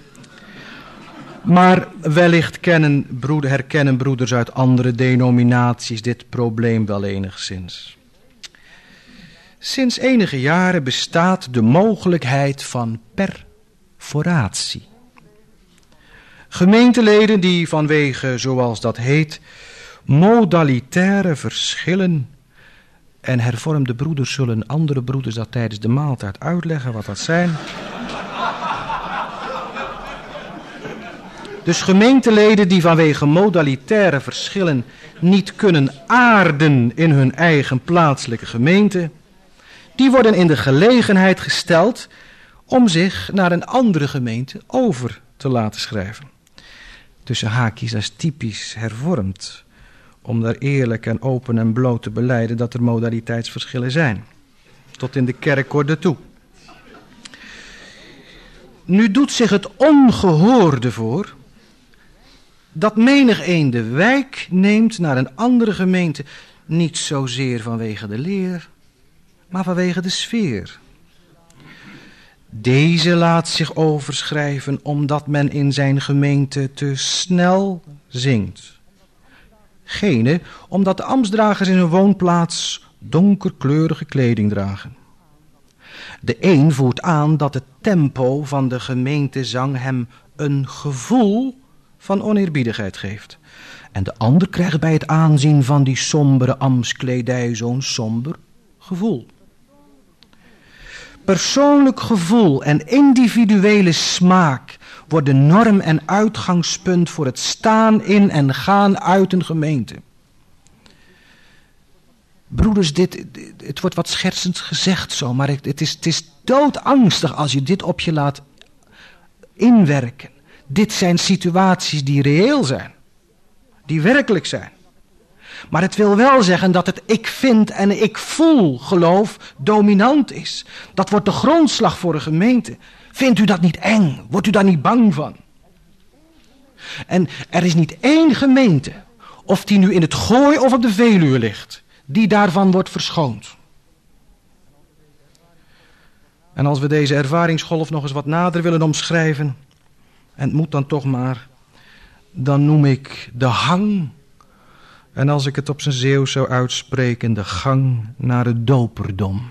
Maar wellicht kennen, broeder, herkennen broeders uit andere denominaties dit probleem wel enigszins. Sinds enige jaren bestaat de mogelijkheid van perforatie. Gemeenteleden die vanwege, zoals dat heet, modalitaire verschillen, en hervormde broeders zullen andere broeders dat tijdens de maaltijd uitleggen wat dat zijn. Dus gemeenteleden die vanwege modalitaire verschillen niet kunnen aarden in hun eigen plaatselijke gemeente, die worden in de gelegenheid gesteld om zich naar een andere gemeente over te laten schrijven. Tussen haakjes, dat is typisch hervormd, om daar eerlijk en open en bloot te belijden dat er modaliteitsverschillen zijn. Tot in de kerkorde toe. Nu doet zich het ongehoorde voor dat menig een de wijk neemt naar een andere gemeente, niet zozeer vanwege de leer, maar vanwege de sfeer. Deze laat zich overschrijven omdat men in zijn gemeente te snel zingt. Gene omdat de ambtsdragers in hun woonplaats donkerkleurige kleding dragen. De een voert aan dat het tempo van de gemeentezang hem een gevoel van oneerbiedigheid geeft. En de ander krijgt bij het aanzien van die sombere ambtskledij zo'n somber gevoel. Persoonlijk gevoel en individuele smaak worden norm en uitgangspunt voor het staan in en gaan uit een gemeente. Broeders, dit, het wordt wat schertsend gezegd zo, maar het, het, is, het is doodangstig als je dit op je laat inwerken. Dit zijn situaties die reëel zijn, die werkelijk zijn. Maar het wil wel zeggen dat het ik vind en ik voel geloof dominant is. Dat wordt de grondslag voor een gemeente. Vindt u dat niet eng? Wordt u daar niet bang van? En er is niet één gemeente, of die nu in het Gooi of op de Veluwe ligt, die daarvan wordt verschoond. En als we deze ervaringsgolf nog eens wat nader willen omschrijven, en het moet dan toch maar, dan noem ik de hang, en als ik het op zijn Zeeuws zou uitspreken, de gang naar het doperdom.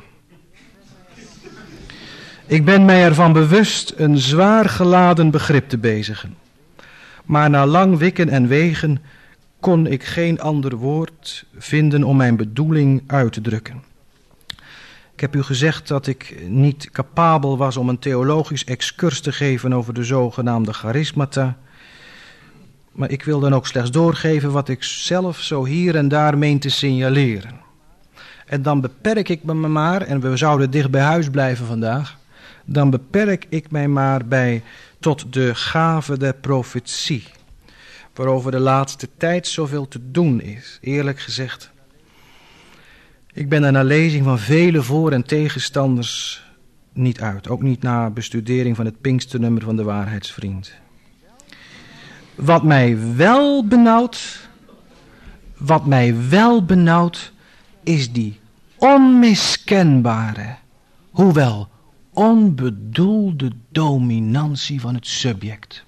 Ik ben mij ervan bewust een zwaar geladen begrip te bezigen. Maar na lang wikken en wegen kon ik geen ander woord vinden om mijn bedoeling uit te drukken. Ik heb u gezegd dat ik niet capabel was om een theologisch excurs te geven over de zogenaamde charismata. Maar ik wil dan ook slechts doorgeven wat ik zelf zo hier en daar meen te signaleren. En dan beperk ik me maar, en we zouden dicht bij huis blijven vandaag, dan beperk ik mij maar bij tot de gave der profetie, waarover de laatste tijd zoveel te doen is, eerlijk gezegd. Ik ben er na lezing van vele voor- en tegenstanders niet uit, ook niet na bestudering van het Pinksternummer van de Waarheidsvriend. Wat mij wel benauwt, wat mij wel benauwt, is die onmiskenbare, hoewel onbedoelde dominantie van het subject.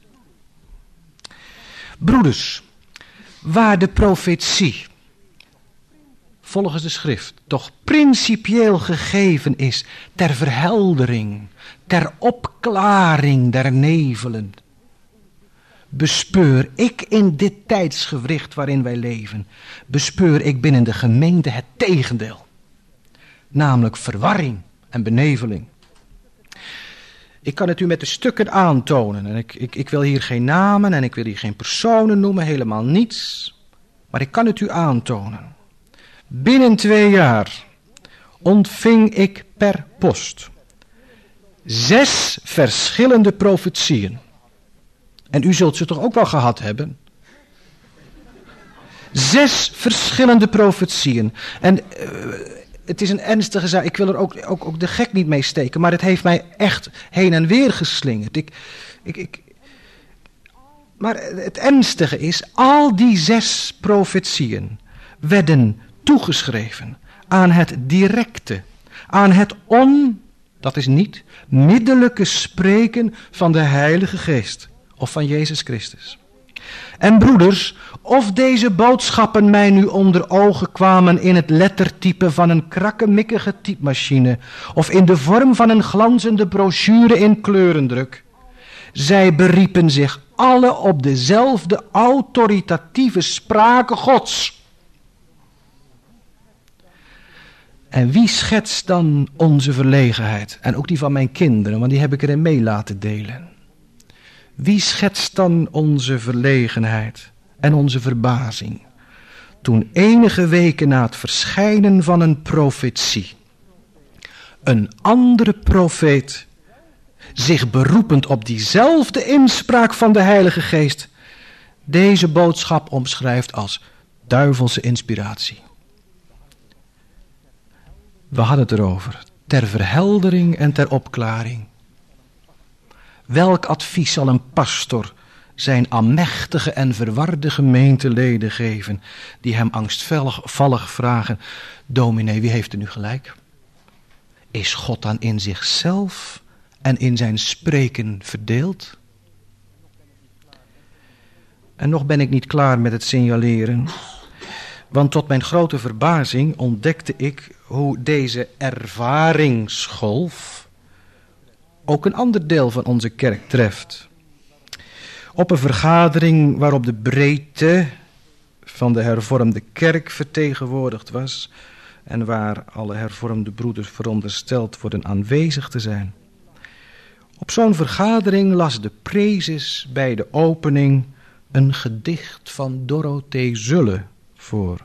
Broeders, waar de profetie, volgens de schrift, toch principieel gegeven is ter verheldering, ter opklaring der nevelen, bespeur ik in dit tijdsgewricht waarin wij leven, bespeur ik binnen de gemeente het tegendeel, namelijk verwarring en beneveling. Ik kan het u met de stukken aantonen. En ik, ik, ik wil hier geen namen en ik wil hier geen personen noemen, helemaal niets. Maar ik kan het u aantonen. Binnen twee jaar ontving ik per post zes verschillende profetieën. En u zult ze toch ook wel gehad hebben? Zes verschillende profetieën. En Uh, Het is een ernstige zaak. Ik wil er ook, ook, ook de gek niet mee steken. Maar het heeft mij echt heen en weer geslingerd. Ik, ik, ik... Maar het ernstige is, al die zes profetieën werden toegeschreven aan het directe, aan het on, dat is niet, middelijke spreken van de Heilige Geest of van Jezus Christus. En broeders, of deze boodschappen mij nu onder ogen kwamen in het lettertype van een krakkemikkige typemachine, of in de vorm van een glanzende brochure in kleurendruk, zij beriepen zich alle op dezelfde autoritatieve sprake Gods. En wie schetst dan onze verlegenheid? En ook die van mijn kinderen, want die heb ik erin mee laten delen. Wie schetst dan onze verlegenheid en onze verbazing, toen enige weken na het verschijnen van een profetie, een andere profeet, zich beroepend op diezelfde inspraak van de Heilige Geest, deze boodschap omschrijft als duivelse inspiratie. We hadden het erover, ter verheldering en ter opklaring. Welk advies zal een pastor zijn amechtige en verwarde gemeenteleden geven, die hem angstvallig vragen: dominee, wie heeft er nu gelijk? Is God dan in zichzelf en in zijn spreken verdeeld? En nog ben ik niet klaar met het signaleren, want tot mijn grote verbazing ontdekte ik hoe deze ervaringsgolf ook een ander deel van onze kerk treft. Op een vergadering waarop de breedte van de hervormde kerk vertegenwoordigd was en waar alle hervormde broeders verondersteld worden aanwezig te zijn. Op zo'n vergadering las de prezes bij de opening een gedicht van Dorothee Zulle voor.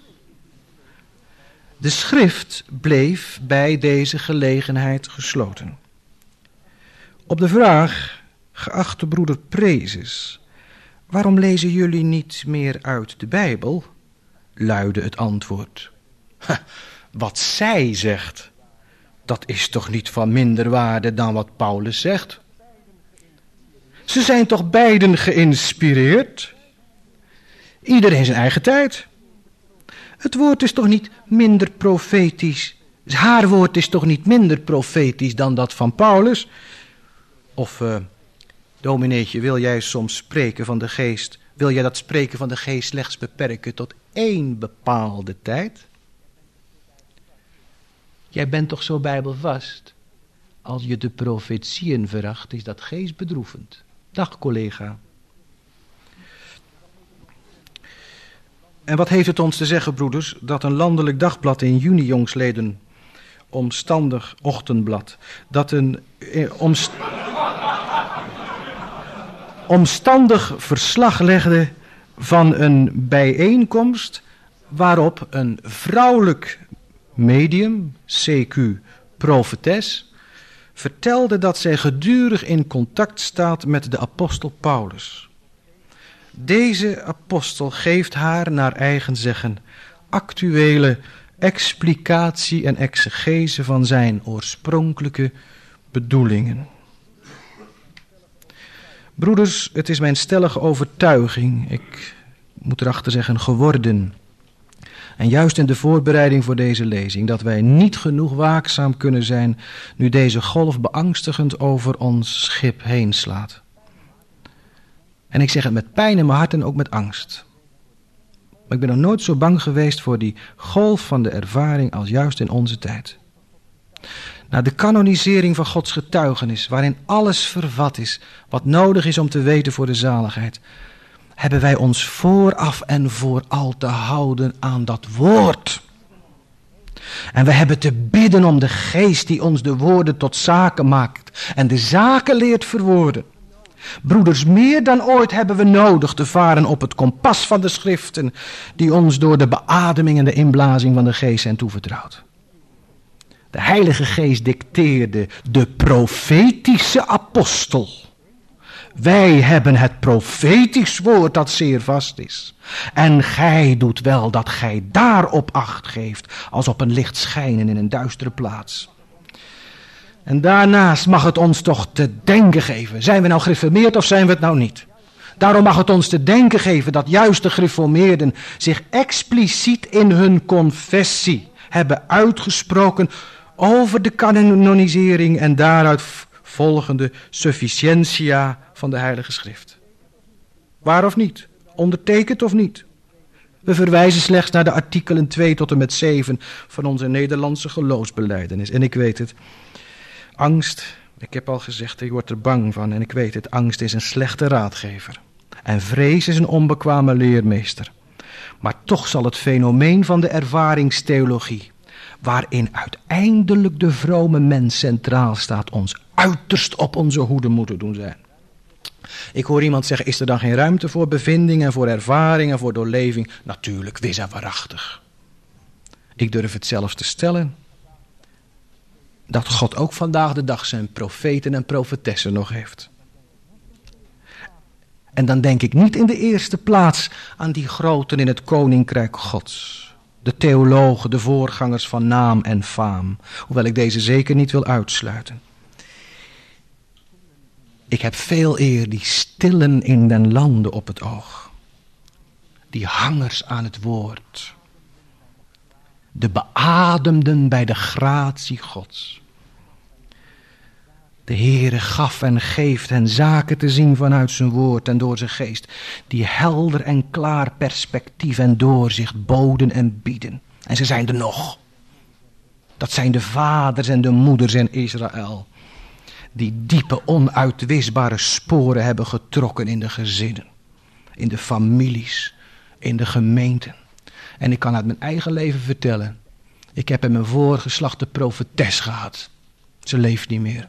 De schrift bleef bij deze gelegenheid gesloten. Op de vraag, geachte broeder prezes, waarom lezen jullie niet meer uit de Bijbel, luidde het antwoord. Ha, wat zij zegt, dat is toch niet van minder waarde dan wat Paulus zegt? Ze zijn toch beiden geïnspireerd? Ieder in zijn eigen tijd. Het woord is toch niet minder profetisch? Haar woord is toch niet minder profetisch dan dat van Paulus? Of, uh, domineetje, wil jij soms spreken van de geest? Wil jij dat spreken van de geest slechts beperken tot één bepaalde tijd? Jij bent toch zo bijbelvast? Als je de profetieën veracht, is dat geestbedroevend. Dag, collega. En wat heeft het ons te zeggen, broeders, dat een landelijk dagblad in juni jongsleden, omstandig ochtendblad, dat een eh, omst, omstandig verslag legde van een bijeenkomst waarop een vrouwelijk medium, C Q profetes, vertelde dat zij gedurig in contact staat met de apostel Paulus. Deze apostel geeft haar, naar eigen zeggen, actuele explicatie en exegese van zijn oorspronkelijke bedoelingen. Broeders, het is mijn stellige overtuiging, ik moet erachter zeggen geworden, en juist in de voorbereiding voor deze lezing, dat wij niet genoeg waakzaam kunnen zijn nu deze golf beangstigend over ons schip heen slaat. En ik zeg het met pijn in mijn hart en ook met angst. Maar ik ben nog nooit zo bang geweest voor die golf van de ervaring als juist in onze tijd. Na de kanonisering van Gods getuigenis, waarin alles vervat is wat nodig is om te weten voor de zaligheid, hebben wij ons vooraf en vooral te houden aan dat woord. En we hebben te bidden om de geest die ons de woorden tot zaken maakt en de zaken leert verwoorden. Broeders, meer dan ooit hebben we nodig te varen op het kompas van de schriften die ons door de beademing en de inblazing van de geest zijn toevertrouwd. De Heilige Geest dicteerde de profetische apostel. Wij hebben het profetisch woord dat zeer vast is. En gij doet wel dat gij daarop acht geeft, als op een licht schijnen in een duistere plaats. En daarnaast mag het ons toch te denken geven. Zijn we nou gereformeerd of zijn we het nou niet? Daarom mag het ons te denken geven dat juist de gereformeerden zich expliciet in hun confessie hebben uitgesproken over de kanonisering en daaruit volgende sufficientia van de Heilige Schrift. Waar of niet? Ondertekend of niet? We verwijzen slechts naar de artikelen twee tot en met zeven van onze Nederlandse geloofsbelijdenis. En ik weet het, angst, ik heb al gezegd, ik word er bang van en ik weet het, angst is een slechte raadgever. En vrees is een onbekwame leermeester. Maar toch zal het fenomeen van de ervaringstheologie, waarin uiteindelijk de vrome mens centraal staat, ons uiterst op onze hoede moeten doen zijn. Ik hoor iemand zeggen, is er dan geen ruimte voor bevinding en voor ervaring en voor doorleving? Natuurlijk, wees en waarachtig. Ik durf het zelfs te stellen dat God ook vandaag de dag zijn profeten en profetessen nog heeft. En dan denk ik niet in de eerste plaats aan die groten in het koninkrijk Gods. De theologen, de voorgangers van naam en faam. Hoewel ik deze zeker niet wil uitsluiten. Ik heb veel eer die stillen in den landen op het oog. Die hangers aan het woord. De beademden bij de gratie Gods. De Heere gaf en geeft hen zaken te zien vanuit zijn woord en door zijn geest. Die helder en klaar perspectief en doorzicht boden en bieden. En ze zijn er nog. Dat zijn de vaders en de moeders in Israël. Die diepe onuitwisbare sporen hebben getrokken in de gezinnen. In de families. In de gemeenten. En ik kan uit mijn eigen leven vertellen. Ik heb in mijn voorgeslacht de profetes gehad. Ze leeft niet meer.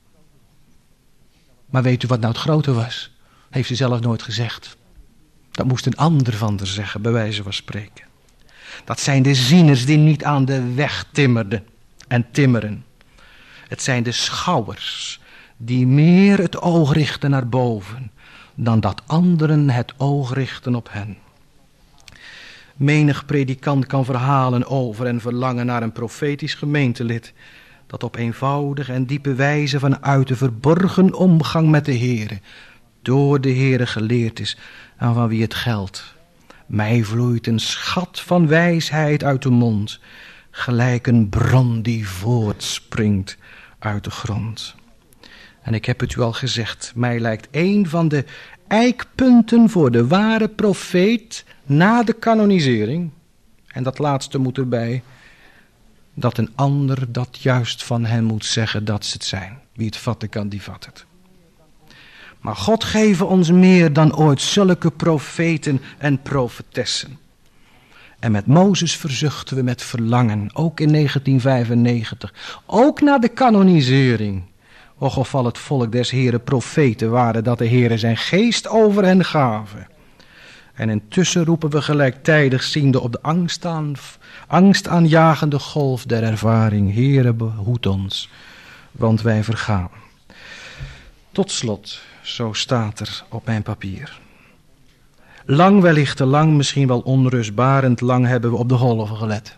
Maar weet u wat nou het grote was? Heeft ze zelf nooit gezegd. Dat moest een ander van haar zeggen, bij wijze van spreken. Dat zijn de zieners die niet aan de weg timmerden en timmeren. Het zijn de schouwers die meer het oog richten naar boven dan dat anderen het oog richten op hen. Menig predikant kan verhalen over en verlangen naar een profetisch gemeentelid, dat op eenvoudige en diepe wijze vanuit de verborgen omgang met de Heere, door de Heere geleerd is en van wie het geldt. Mij vloeit een schat van wijsheid uit de mond, gelijk een bron die voortspringt uit de grond. En ik heb het u al gezegd, mij lijkt een van de eikpunten voor de ware profeet na de kanonisering, en dat laatste moet erbij, dat een ander dat juist van hen moet zeggen dat ze het zijn. Wie het vatten kan, die vat het. Maar God geven ons meer dan ooit zulke profeten en profetessen. En met Mozes verzuchten we met verlangen, ook in negentien vijfennegentig, ook na de kanonisering. Och, of al het volk des Heren profeten waren, dat de Heere zijn geest over hen gaven. En intussen roepen we gelijktijdig ziende op de angst aan, angstaanjagende golf der ervaring. Heere, behoed ons, want wij vergaan. Tot slot, zo staat er op mijn papier. Lang wellicht te lang, misschien wel onrustbarend lang hebben we op de golven gelet.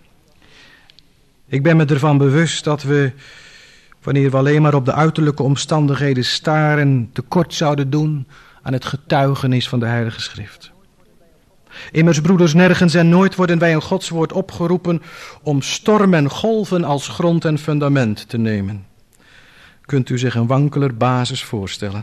Ik ben me ervan bewust dat we, wanneer we alleen maar op de uiterlijke omstandigheden staren, tekort zouden doen aan het getuigenis van de Heilige Schrift. Immers, broeders, nergens en nooit worden wij in Gods woord opgeroepen om storm en golven als grond en fundament te nemen. Kunt u zich een wankeler basis voorstellen?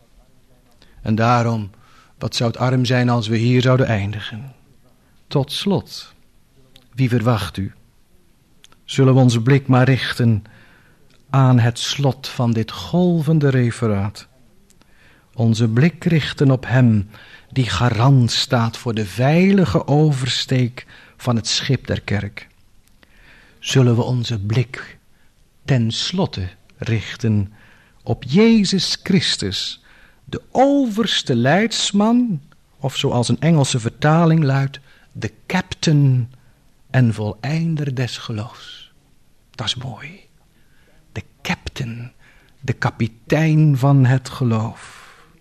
En daarom, wat zou het arm zijn als we hier zouden eindigen? Tot slot, wie verwacht u? Zullen we onze blik maar richten aan het slot van dit golvende referaat. Onze blik richten op hem die garant staat voor de veilige oversteek van het schip der kerk. Zullen we onze blik ten slotte richten op Jezus Christus, de overste leidsman, of zoals een Engelse vertaling luidt, de captain en voleinder des geloofs. Dat is mooi. De captain, de kapitein van het geloof.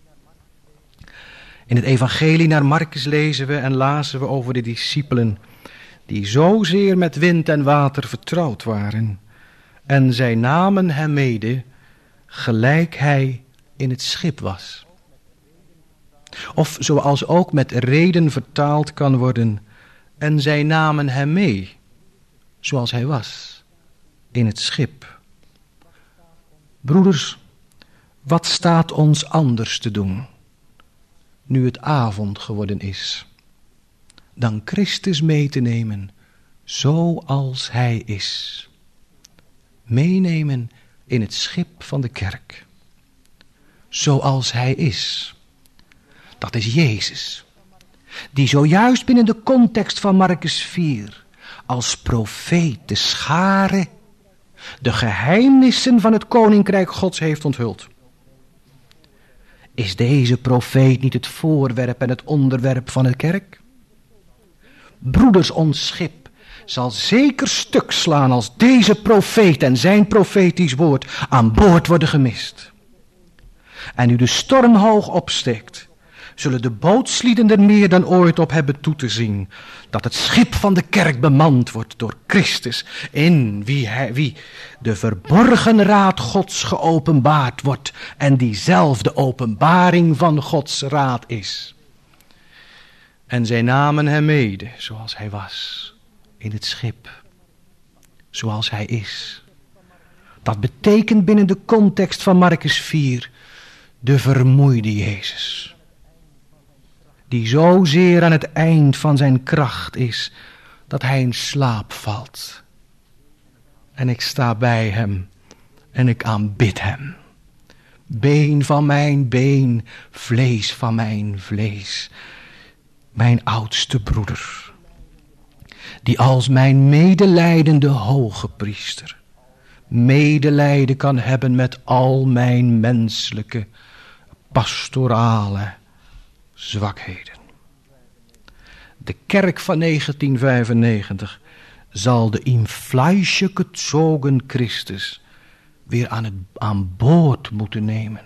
In het evangelie naar Marcus lezen we en lazen we over de discipelen die zozeer met wind en water vertrouwd waren. En zij namen hem mede, gelijk hij in het schip was. Of zoals ook met reden vertaald kan worden, en zij namen hem mee, zoals hij was, in het schip. Broeders, wat staat ons anders te doen, nu het avond geworden is, dan Christus mee te nemen, zoals hij is. Meenemen in het schip van de kerk, zoals hij is. Dat is Jezus, die zojuist binnen de context van Marcus vier als profeet de schare, de geheimnissen van het koninkrijk Gods heeft onthuld. Is deze profeet niet het voorwerp en het onderwerp van de kerk? Broeders, ons schip zal zeker stuk slaan als deze profeet en zijn profetisch woord aan boord worden gemist. En nu de storm hoog opsteekt, zullen de bootslieden er meer dan ooit op hebben toe te zien dat het schip van de kerk bemand wordt door Christus, in wie, hij, wie de verborgen raad Gods geopenbaard wordt en die zelf de openbaring van Gods raad is. En zij namen hem mede, zoals hij was, in het schip, zoals hij is. Dat betekent binnen de context van Marcus vier de vermoeide Jezus, die zozeer aan het eind van zijn kracht is, dat hij in slaap valt. En ik sta bij hem en ik aanbid hem. Been van mijn been, vlees van mijn vlees. Mijn oudste broeder, die als mijn medelijdende hoge priester medelijden kan hebben met al mijn menselijke, pastorale zwakheden. De kerk van negentien vijfennegentig zal de in Fleische gezogen Christus weer aan, het, aan boord moeten nemen.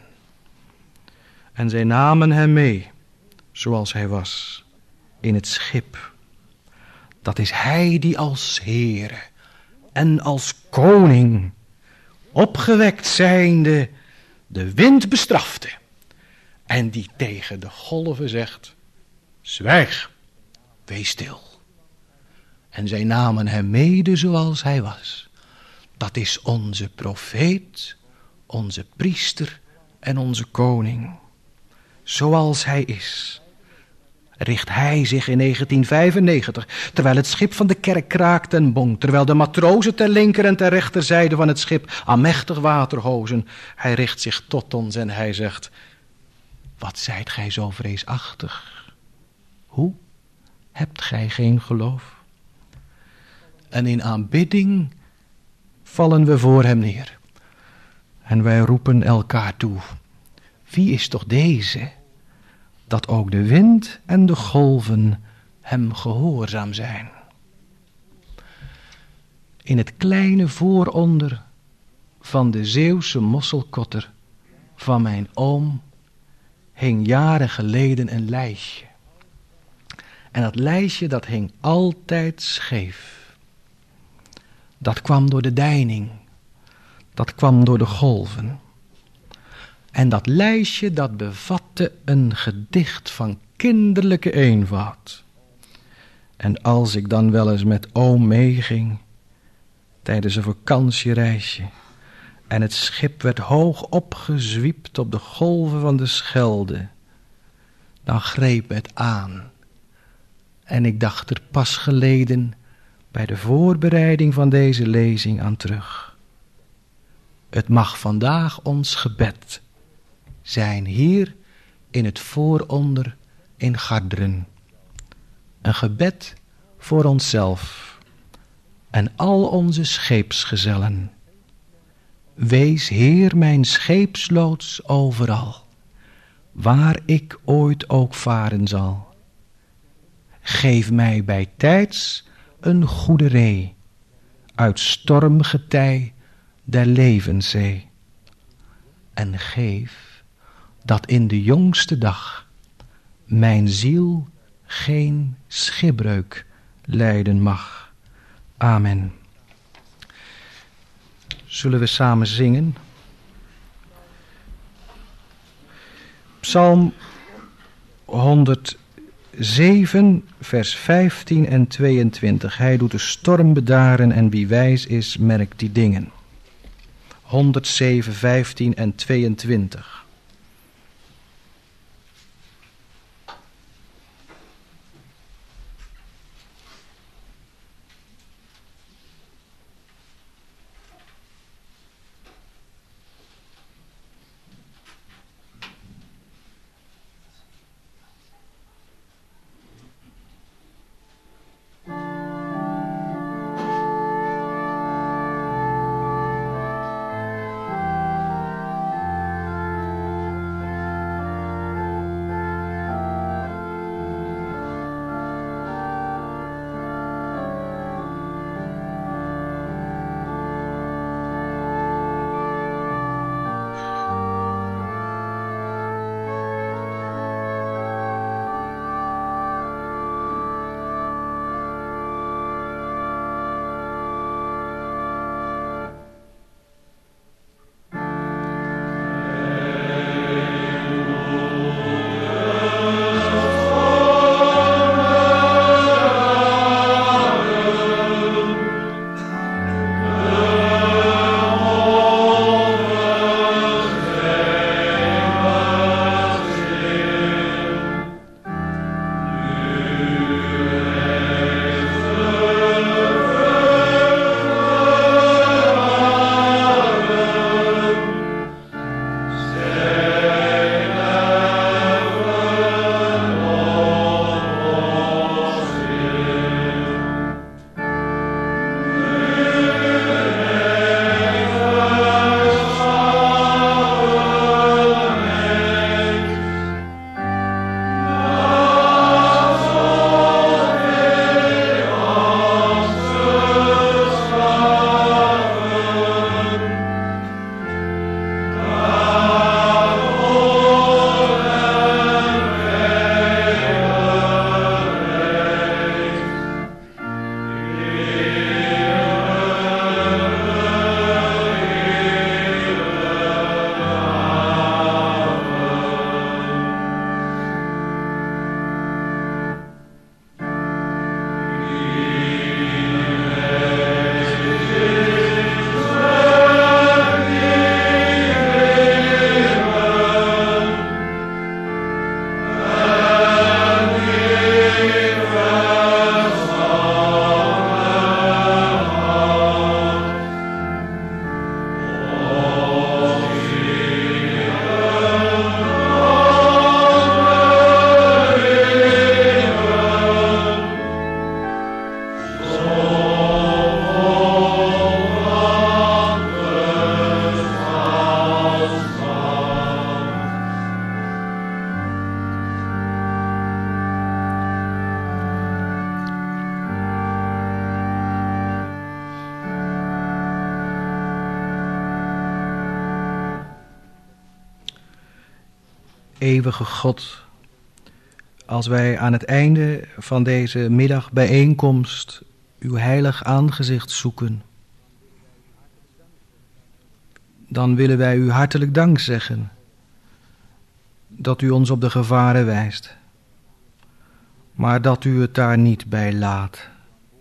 En zij namen hem mee, zoals hij was, in het schip, Dat is hij die als Heere en als koning, opgewekt zijnde, de wind bestrafte. En die tegen de golven zegt, zwijg, wees stil. En zij namen hem mede zoals hij was. Dat is onze profeet, onze priester en onze koning. Zoals hij is, richt hij zich in negentien vijfennegentig, terwijl het schip van de kerk kraakt en bonkt, terwijl de matrozen ter linker en ter rechterzijde van het schip aan mechtig water hozen. Hij richt zich tot ons en hij zegt, wat zijt gij zo vreesachtig? Hoe hebt gij geen geloof? En in aanbidding vallen we voor hem neer. En wij roepen elkaar toe, wie is toch deze, dat ook de wind en de golven hem gehoorzaam zijn. In het kleine vooronder van de Zeeuwse mosselkotter van mijn oom hing jaren geleden een lijstje. En dat lijstje dat hing altijd scheef. Dat kwam door de deining, dat kwam door de golven. En dat lijstje dat bevatte een gedicht van kinderlijke eenvoud. En als ik dan wel eens met oom meeging tijdens een vakantiereisje en het schip werd hoog opgezwiept op de golven van de Schelde, dan greep het aan. En ik dacht er pas geleden bij de voorbereiding van deze lezing aan terug. Het mag vandaag ons gebed zijn hier in het vooronder in Garderen. Een gebed voor onszelf en al onze scheepsgezellen. Wees Heer mijn scheepsloods overal, waar ik ooit ook varen zal. Geef mij bij tijds een goede ree uit stormgetij der levenszee. En geef dat in de jongste dag mijn ziel geen schipbreuk lijden mag. Amen. Zullen we samen zingen? Psalm honderdzeven, vers vijftien en tweeëntwintig. Hij doet de storm bedaren en wie wijs is, merkt die dingen. honderdzeven, vijftien en tweeëntwintig. eeuwige God, als wij aan het einde van deze middagbijeenkomst uw heilig aangezicht zoeken, dan willen wij u hartelijk dank zeggen dat u ons op de gevaren wijst, maar dat u het daar niet bij laat.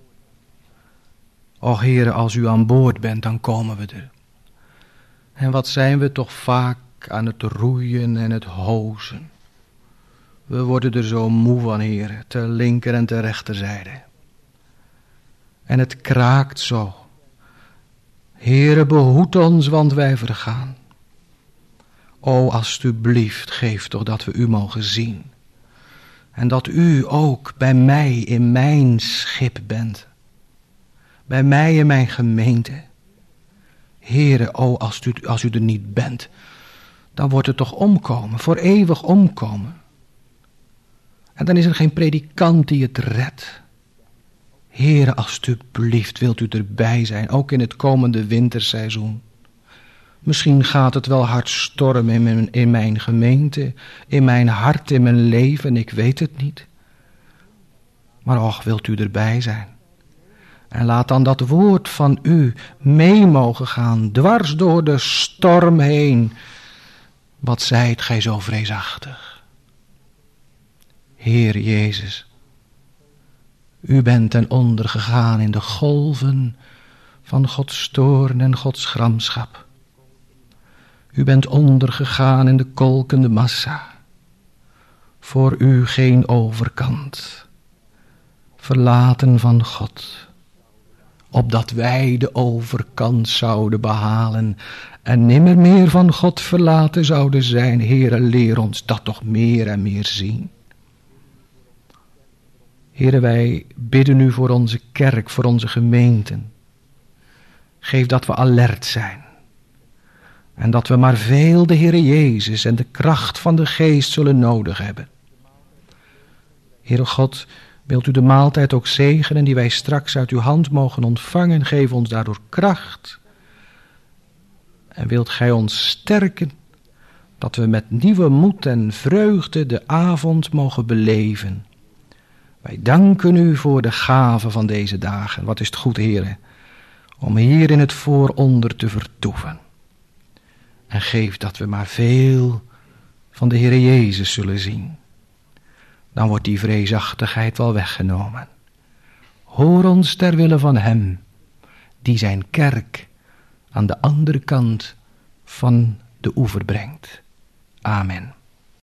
Och Heere, als u aan boord bent, dan komen we er. En wat zijn we toch vaak aan het roeien en het hozen. We worden er zo moe van, Heere, ter linker en ter rechterzijde. En het kraakt zo. Heere, behoed ons, want wij vergaan. O, alstublieft, geef toch dat we u mogen zien. En dat u ook bij mij in mijn schip bent. Bij mij in mijn gemeente. Heere, o, als u, als u er niet bent, dan wordt het toch omkomen, voor eeuwig omkomen. En dan is er geen predikant die het redt. Heere, alstublieft, wilt u erbij zijn, ook in het komende winterseizoen. Misschien gaat het wel hard stormen in mijn, in mijn gemeente, in mijn hart, in mijn leven, ik weet het niet. Maar och, wilt u erbij zijn. En laat dan dat woord van u mee mogen gaan, dwars door de storm heen. Wat zijt gij zo vreesachtig. Heer Jezus, u bent ten onder gegaan in de golven van Gods toorn en Gods gramschap. U bent ondergegaan in de kolkende massa. Voor u geen overkant. Verlaten van God. Opdat wij de overkant zouden behalen en nimmer meer van God verlaten zouden zijn. Heere, leer ons dat toch meer en meer zien. Heere, wij bidden u voor onze kerk, voor onze gemeenten. Geef dat we alert zijn. En dat we maar veel de Heere Jezus en de kracht van de Geest zullen nodig hebben. Heere God, wilt u de maaltijd ook zegenen die wij straks uit uw hand mogen ontvangen. Geef ons daardoor kracht. En wilt gij ons sterken, dat we met nieuwe moed en vreugde de avond mogen beleven. Wij danken u voor de gave van deze dagen. Wat is het goed, Heere, om hier in het vooronder te vertoeven. En geef dat we maar veel van de Heere Jezus zullen zien. Dan wordt die vreesachtigheid wel weggenomen. Hoor ons ter wille van hem, die zijn kerk aan de andere kant van de oever brengt. Amen.